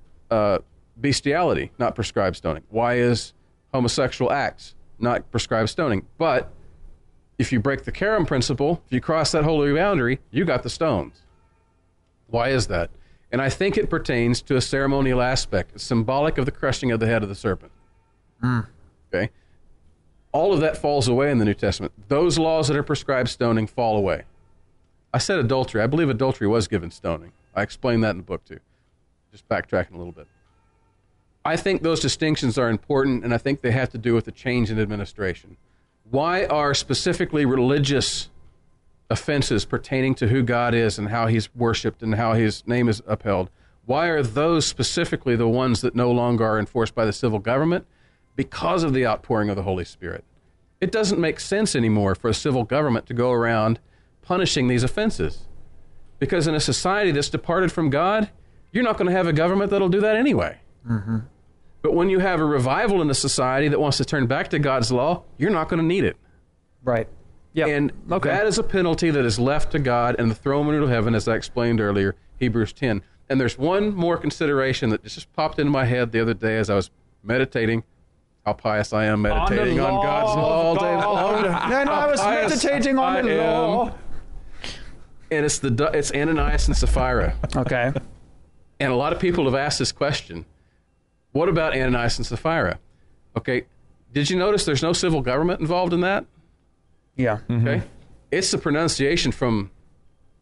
bestiality not prescribed stoning? Why is homosexual acts not prescribed stoning? But if you break the Karam principle, if you cross that holy boundary, you got the stones. Why is that? And I think it pertains to a ceremonial aspect. It's symbolic of the crushing of the head of the serpent. Okay? All of that falls away in the New Testament. Those laws that are prescribed stoning fall away. I said adultery. I believe adultery was given stoning. I explained that in the book too. Just backtracking a little bit. I think those distinctions are important, and I think they have to do with the change in administration. Why are specifically religious offenses pertaining to who God is and how he's worshipped and how his name is upheld? Why are those specifically the ones that no longer are enforced by the civil government? Because of the outpouring of the Holy Spirit. It doesn't make sense anymore for a civil government to go around punishing these offenses. Because in a society that's departed from God, you're not going to have a government that'll do that anyway. Mm-hmm. But when you have a revival in a society that wants to turn back to God's law, you're not going to need it. Right. Yeah. And that is a penalty that is left to God and the throne room of heaven, as I explained earlier, Hebrews 10. And there's one more consideration that just popped into my head the other day as I was meditating. How pious I am, meditating on God's law all day long. No, I was meditating on the law. And it's Ananias and Sapphira. Okay. And a lot of people have asked this question. What about Ananias and Sapphira? Okay, did you notice there's no civil government involved in that? Yeah. Okay. It's the pronunciation from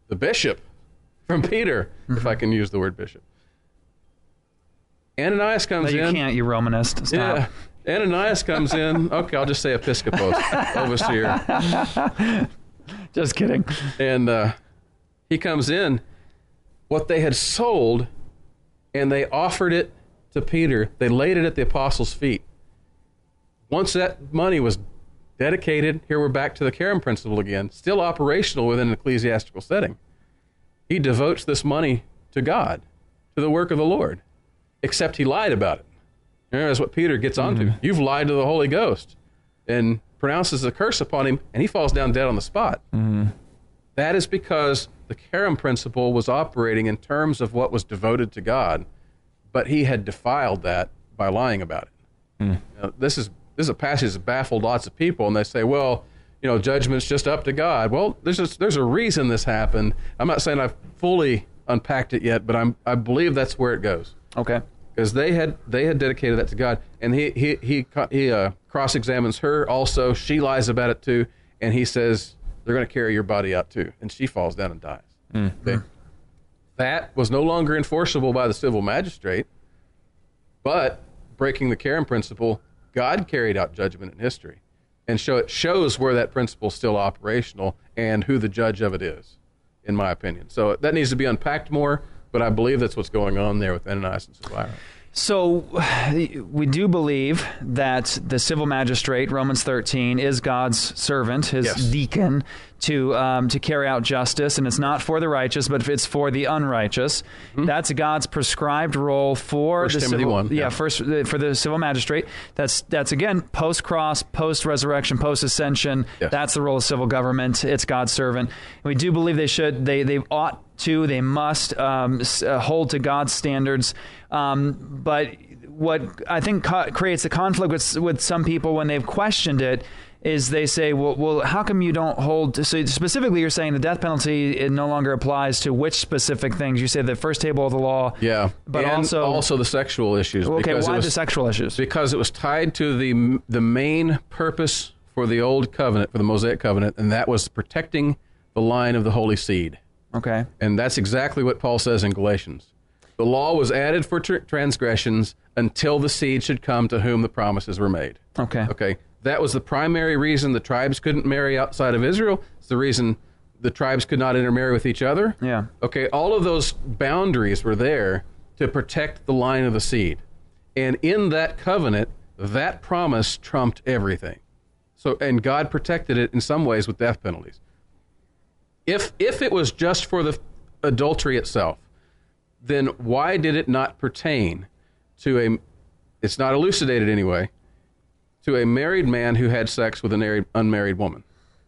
the bishop from Peter, if I can use the word bishop. Ananias comes No, you in. can't, you Romanist. Stop. Yeah. Ananias comes in. Okay, I'll just say episkopos, overseer. Just kidding. And he comes in. What they had sold, and they offered it to Peter. They laid it at the apostles' feet. Once that money was dedicated, here we're back to the Karam principle again, still operational within an ecclesiastical setting. He devotes this money to God, to the work of the Lord, except he lied about it. You know, that's what Peter gets onto. You've lied to the Holy Ghost, and pronounces a curse upon him, and he falls down dead on the spot. That is because the Karam principle was operating in terms of what was devoted to God, but he had defiled that by lying about it. You know, this is a passage that baffled lots of people, and they say, well, you know, judgment's just up to God. Well, there's a reason this happened. I'm not saying I've fully unpacked it yet, but I believe that's where it goes. Okay. Because they had dedicated that to God, and he cross-examines her also. She lies about it too, and he says they're going to carry your body out too, and she falls down and dies. Okay? That was no longer enforceable by the civil magistrate, but breaking the Karam principle, God carried out judgment in history, and it shows where that principle is still operational and who the judge of it is, in my opinion. So that needs to be unpacked more, but I believe that's what's going on there with Ananias and Sapphira. So we do believe that the civil magistrate, Romans 13, is God's servant, his deacon, to carry out justice, and it's not for the righteous, but it's for the unrighteous. That's God's prescribed role for First the Timothy civil, 1. Yeah, first for the civil magistrate. That's again post-cross, post-resurrection, post-ascension. Yes. That's the role of civil government. It's God's servant. And we do believe they ought to, they must hold to God's standards. But what I think creates a conflict with some people when they've questioned it is they say, well, how come you don't hold? So specifically, you're saying the death penalty, it no longer applies to which specific things? You say the first table of the law. Yeah, but and also the sexual issues. Okay, why the sexual issues? Because it was tied to the main purpose for the old covenant, for the Mosaic covenant, and that was protecting the line of the holy seed. Okay. And that's exactly what Paul says in Galatians. The law was added for transgressions until the seed should come to whom the promises were made. Okay. Okay. That was the primary reason the tribes couldn't marry outside of Israel. It's the reason the tribes could not intermarry with each other. Yeah. Okay. All of those boundaries were there to protect the line of the seed. And in that covenant, that promise trumped everything. So, and God protected it in some ways with death penalties. If it was just for the adultery itself, then why did it not pertain to it's not elucidated anyway, to a married man who had sex with an unmarried woman?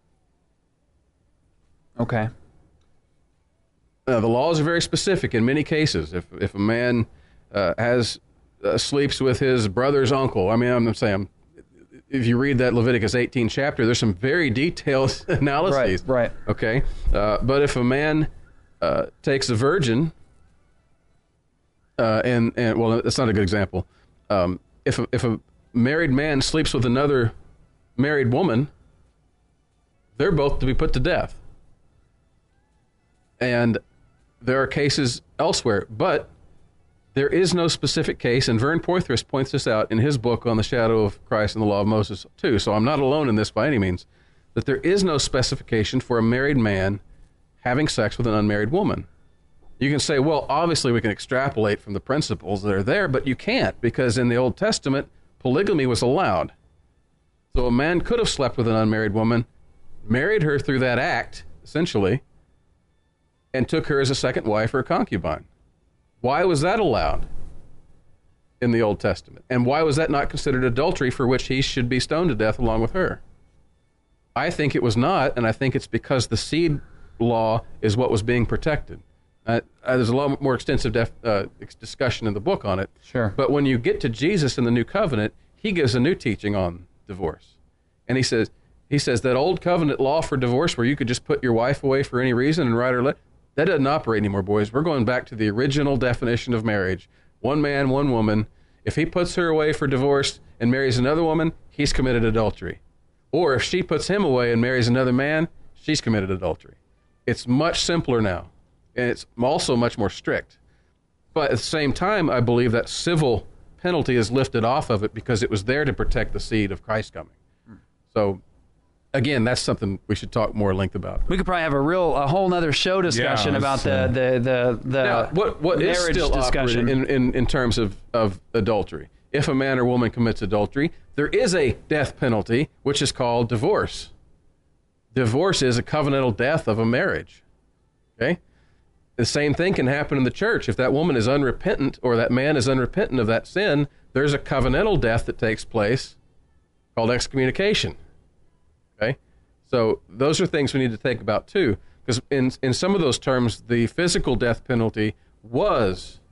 Okay. The laws are very specific in many cases. If a man sleeps with his brother's uncle, I mean, I'm saying, if you read that Leviticus 18 chapter, there's some very detailed analyses. Right. Okay. But if a man takes a virgin, and well, that's not a good example. If a married man sleeps with another married woman, they're both to be put to death. And there are cases elsewhere, but there is no specific case, and Vern Poythress points this out in his book on the shadow of Christ and the law of Moses too, so I'm not alone in this by any means, that there is no specification for a married man having sex with an unmarried woman. You can say, well, obviously we can extrapolate from the principles that are there, but you can't, because in the Old Testament, polygamy was allowed. So a man could have slept with an unmarried woman, married her through that act, essentially, and took her as a second wife or a concubine. Why was that allowed in the Old Testament? And why was that not considered adultery for which he should be stoned to death along with her? I think it was not, and I think it's because the seed law is what was being protected. There's a lot more extensive discussion in the book on it. Sure. But when you get to Jesus in the New Covenant, he gives a new teaching on divorce. And he says that old covenant law for divorce where you could just put your wife away for any reason and write her letter, that doesn't operate anymore, boys. We're going back to the original definition of marriage. One man, one woman. If he puts her away for divorce and marries another woman, he's committed adultery. Or if she puts him away and marries another man, she's committed adultery. It's much simpler now, and it's also much more strict. But at the same time, I believe that civil penalty is lifted off of it because it was there to protect the seed of Christ coming. So, again, that's something we should talk more at length about. We could probably have a whole nother show discussion about the now, what is marriage still discussion in terms of adultery. If a man or woman commits adultery, there is a death penalty, which is called divorce. Divorce is a covenantal death of a marriage. Okay? The same thing can happen in the church. If that woman is unrepentant or that man is unrepentant of that sin, there's a covenantal death that takes place called excommunication. Okay? So those are things we need to think about too, because in some of those terms, the physical death penalty was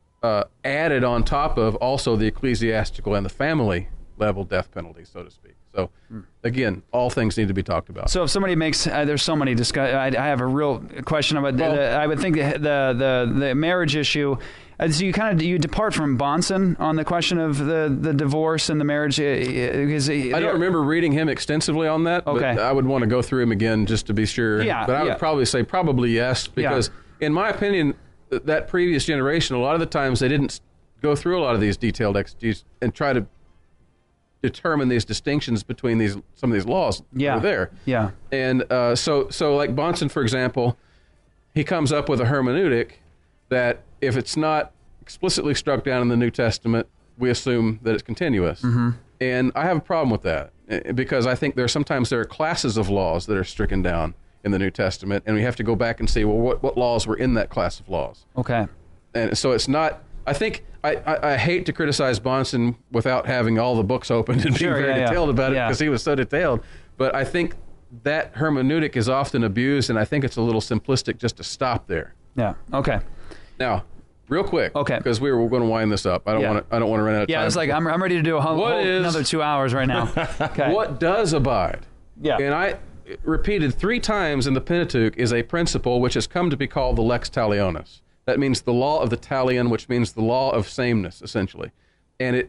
added on top of also the ecclesiastical and the family level death penalty, so to speak. So, again, all things need to be talked about. So if somebody makes, there's so many I have a real question about. I would think the marriage issue. So you depart from Bahnsen on the question of the divorce and the marriage. Because I don't remember reading him extensively on that. Okay. But I would want to go through him again just to be sure. Yeah, but I would probably say probably yes, because in my opinion, that previous generation, a lot of the times they didn't go through a lot of these detailed exegeses and try to determine these distinctions between some of these laws that were there. Yeah. And so like Bahnsen, for example, he comes up with a hermeneutic that if it's not explicitly struck down in the New Testament, we assume that it's continuous. Mm-hmm. And I have a problem with that because I think there are classes of laws that are stricken down in the New Testament, and we have to go back and see, well, what laws were in that class of laws. Okay. And so it's not, I think, I hate to criticize Bahnsen without having all the books opened and being very detailed about it because he was so detailed. But I think that hermeneutic is often abused, and I think it's a little simplistic just to stop there. Yeah. Okay. Now, real quick, okay, because we're going to wind this up. I don't want to run out of time. Yeah, it's like I'm ready to do another 2 hours right now. Okay. What does abide? Yeah. And I repeated 3 times in the Pentateuch is a principle which has come to be called the lex talionis. That means the law of the talion, which means the law of sameness, essentially. And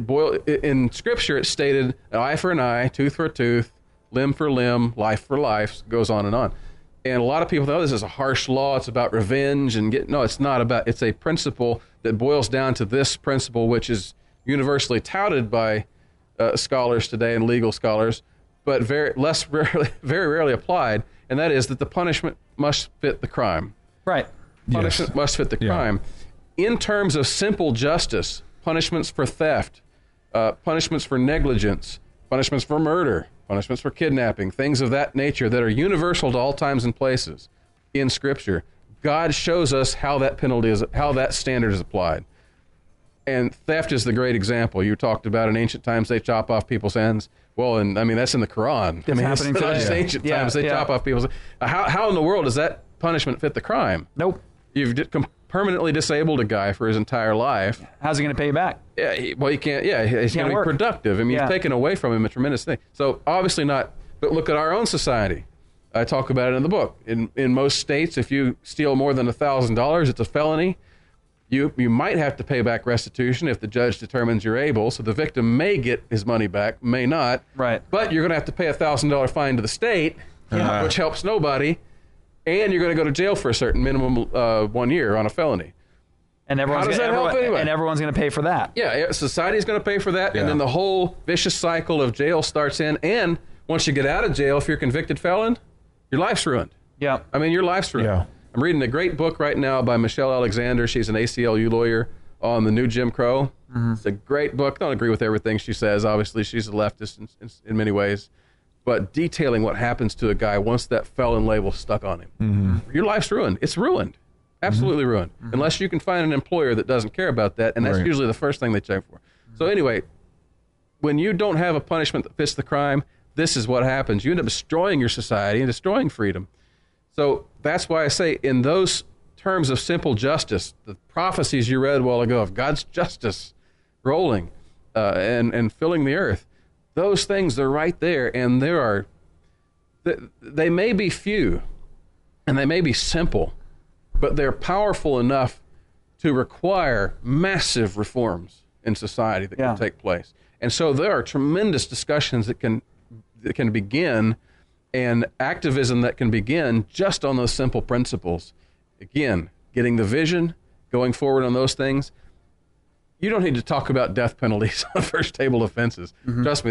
in Scripture, it's stated an eye for an eye, tooth for a tooth, limb for limb, life for life, goes on and on. And a lot of people think, this is a harsh law, it's about revenge. No, it's not about, it's a principle that boils down to this principle, which is universally touted by scholars today and legal scholars, but very rarely applied, and that is that the punishment must fit the crime. Right. Punishment must fit the crime. In terms of simple justice, punishments for theft, punishments for negligence, punishments for murder, punishments for kidnapping, things of that nature that are universal to all times and places in Scripture, God shows us how that penalty is, how that standard is applied. And theft is the great example. You talked about in ancient times they chop off people's hands. Well, and I mean that's in the Quran. It's happening today. Just ancient times they chop off people's. How in the world does that punishment fit the crime? Nope. You've permanently disabled a guy for his entire life. How's he going to pay you back? Yeah, he can't. Yeah, he's going to be productive. I mean, you've taken away from him a tremendous thing. So obviously not. But look at our own society. I talk about it in the book. In most states, if you steal more than $1,000, it's a felony. You might have to pay back restitution if the judge determines you're able. So the victim may get his money back, may not. Right. But you're going to have to pay a $1,000 fine to the state, which helps nobody. And you're going to go to jail for a certain minimum 1 year on a felony. And everyone's going to pay for that. Yeah, society's going to pay for that, and then the whole vicious cycle of jail starts in. And once you get out of jail, if you're a convicted felon, your life's ruined. Yeah. I mean, your life's ruined. Yeah. I'm reading a great book right now by Michelle Alexander. She's an ACLU lawyer on the new Jim Crow. Mm-hmm. It's a great book. Don't agree with everything she says. Obviously, she's a leftist in many ways. But detailing what happens to a guy once that felon label's stuck on him. Mm-hmm. Your life's ruined. It's ruined. Absolutely ruined. Mm-hmm. Unless you can find an employer that doesn't care about that, and that's usually the first thing they check for. Mm-hmm. So anyway, when you don't have a punishment that fits the crime, this is what happens. You end up destroying your society and destroying freedom. So that's why I say in those terms of simple justice, the prophecies you read a while ago of God's justice rolling and filling the earth, those things are right there, and they may be few and they may be simple, but they're powerful enough to require massive reforms in society that can take place. And so there are tremendous discussions that can begin and activism that can begin just on those simple principles. Again, getting the vision, going forward on those things. You don't need to talk about death penalties on first table offenses. Mm-hmm. Trust me,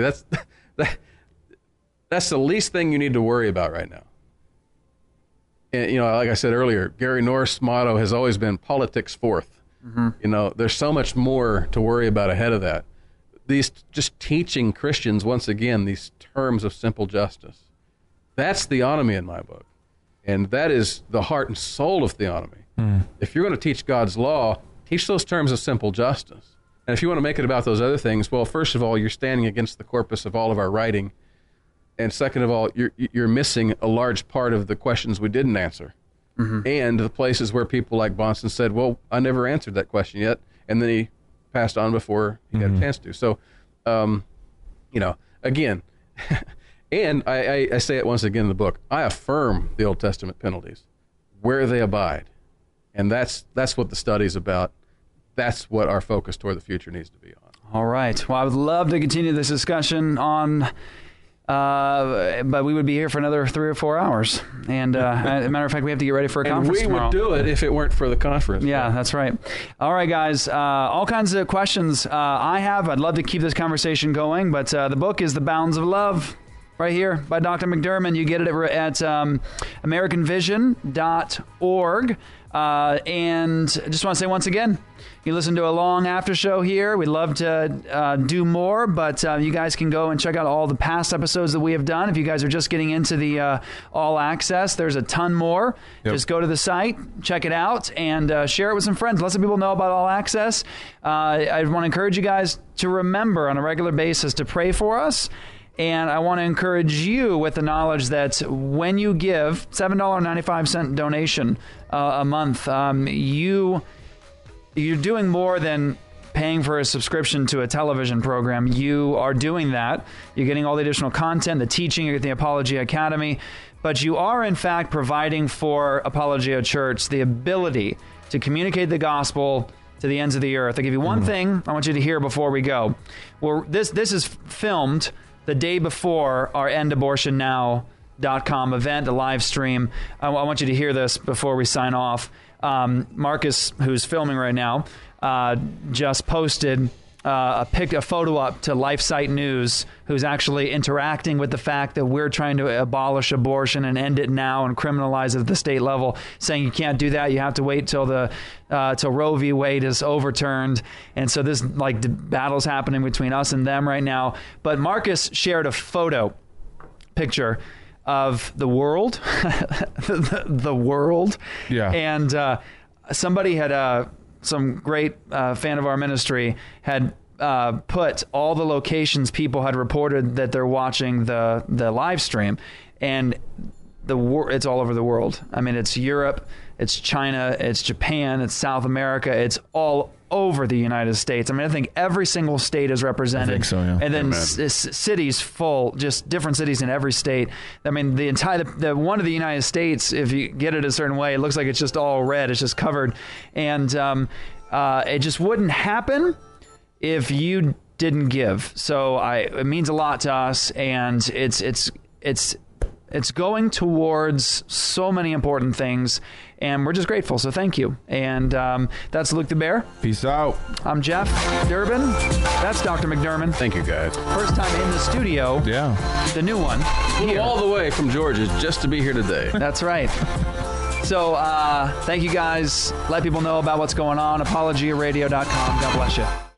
that's the least thing you need to worry about right now. And, like I said earlier, Gary North's motto has always been politics fourth. Mm-hmm. There's so much more to worry about ahead of that. These just teaching Christians, once again, these terms of simple justice. That's theonomy in my book. And that is the heart and soul of theonomy. Mm. If you're going to teach God's law, teach those terms of simple justice. And if you want to make it about those other things, well, first of all, you're standing against the corpus of all of our writing. And second of all, you're missing a large part of the questions we didn't answer. Mm-hmm. And the places where people like Bahnsen said, well, I never answered that question yet. And then he passed on before he had a chance to. So, again, and I say it once again in the book, I affirm the Old Testament penalties, where they abide. And that's what the study's about. That's what our focus toward the future needs to be on. All right. Well, I would love to continue this discussion on, but we would be here for another 3 or 4 hours. And as a matter of fact, we have to get ready for a conference tomorrow. And we would do it if it weren't for the conference. Yeah, that's right. All right, guys. All kinds of questions I'd love to keep this conversation going, but the book is The Bounds of Love. Right here by Dr. McDermott. You get it at AmericanVision.org. And I just want to say once again, you listen to a long after show here. We'd love to do more, but you guys can go and check out all the past episodes that we have done. If you guys are just getting into the All Access, there's a ton more. Yep. Just go to the site, check it out, and share it with some friends. Let some people know about All Access. I want to encourage you guys to remember on a regular basis to pray for us. And I want to encourage you with the knowledge that when you give $7.95 donation a month, you're doing more than paying for a subscription to a television program. You are doing that. You're getting all the additional content, the teaching at the Apologia Academy, but you are in fact providing for Apologia Church the ability to communicate the gospel to the ends of the earth. I'll give you one thing I want you to hear before we go. Well, this is filmed the day before our EndAbortionNow.com event, a live stream. I want you to hear this before we sign off. Marcus, who's filming right now, just posted a photo up to LifeSite News, who's actually interacting with the fact that we're trying to abolish abortion and end it now and criminalize it at the state level, saying you can't do that. You have to wait till Roe v. Wade is overturned. And so this battle's happening between us and them right now. But Marcus shared a picture of the world, the world. Yeah. And somebody had some great fan of our ministry had put all the locations people had reported that they're watching the live stream, and it's all over the world. I mean, it's Europe, it's China, it's Japan, it's South America, it's all over the United States. I mean, I think every single state is represented. I think so, yeah. And then cities full, just different cities in every state. I mean, the one of the United States, if you get it a certain way, it looks like it's just all red. It's just covered. And it just wouldn't happen if you didn't give. So it means a lot to us, and it's going towards so many important things, and we're just grateful. So thank you. And that's Luke the Bear. Peace out. I'm Jeff Durbin. That's Dr. McDermott. Thank you, guys. First time in the studio. Yeah. The new one. Flew all the way from Georgia just to be here today. That's right. So thank you, guys. Let people know about what's going on. ApologiaRadio.com. God bless you.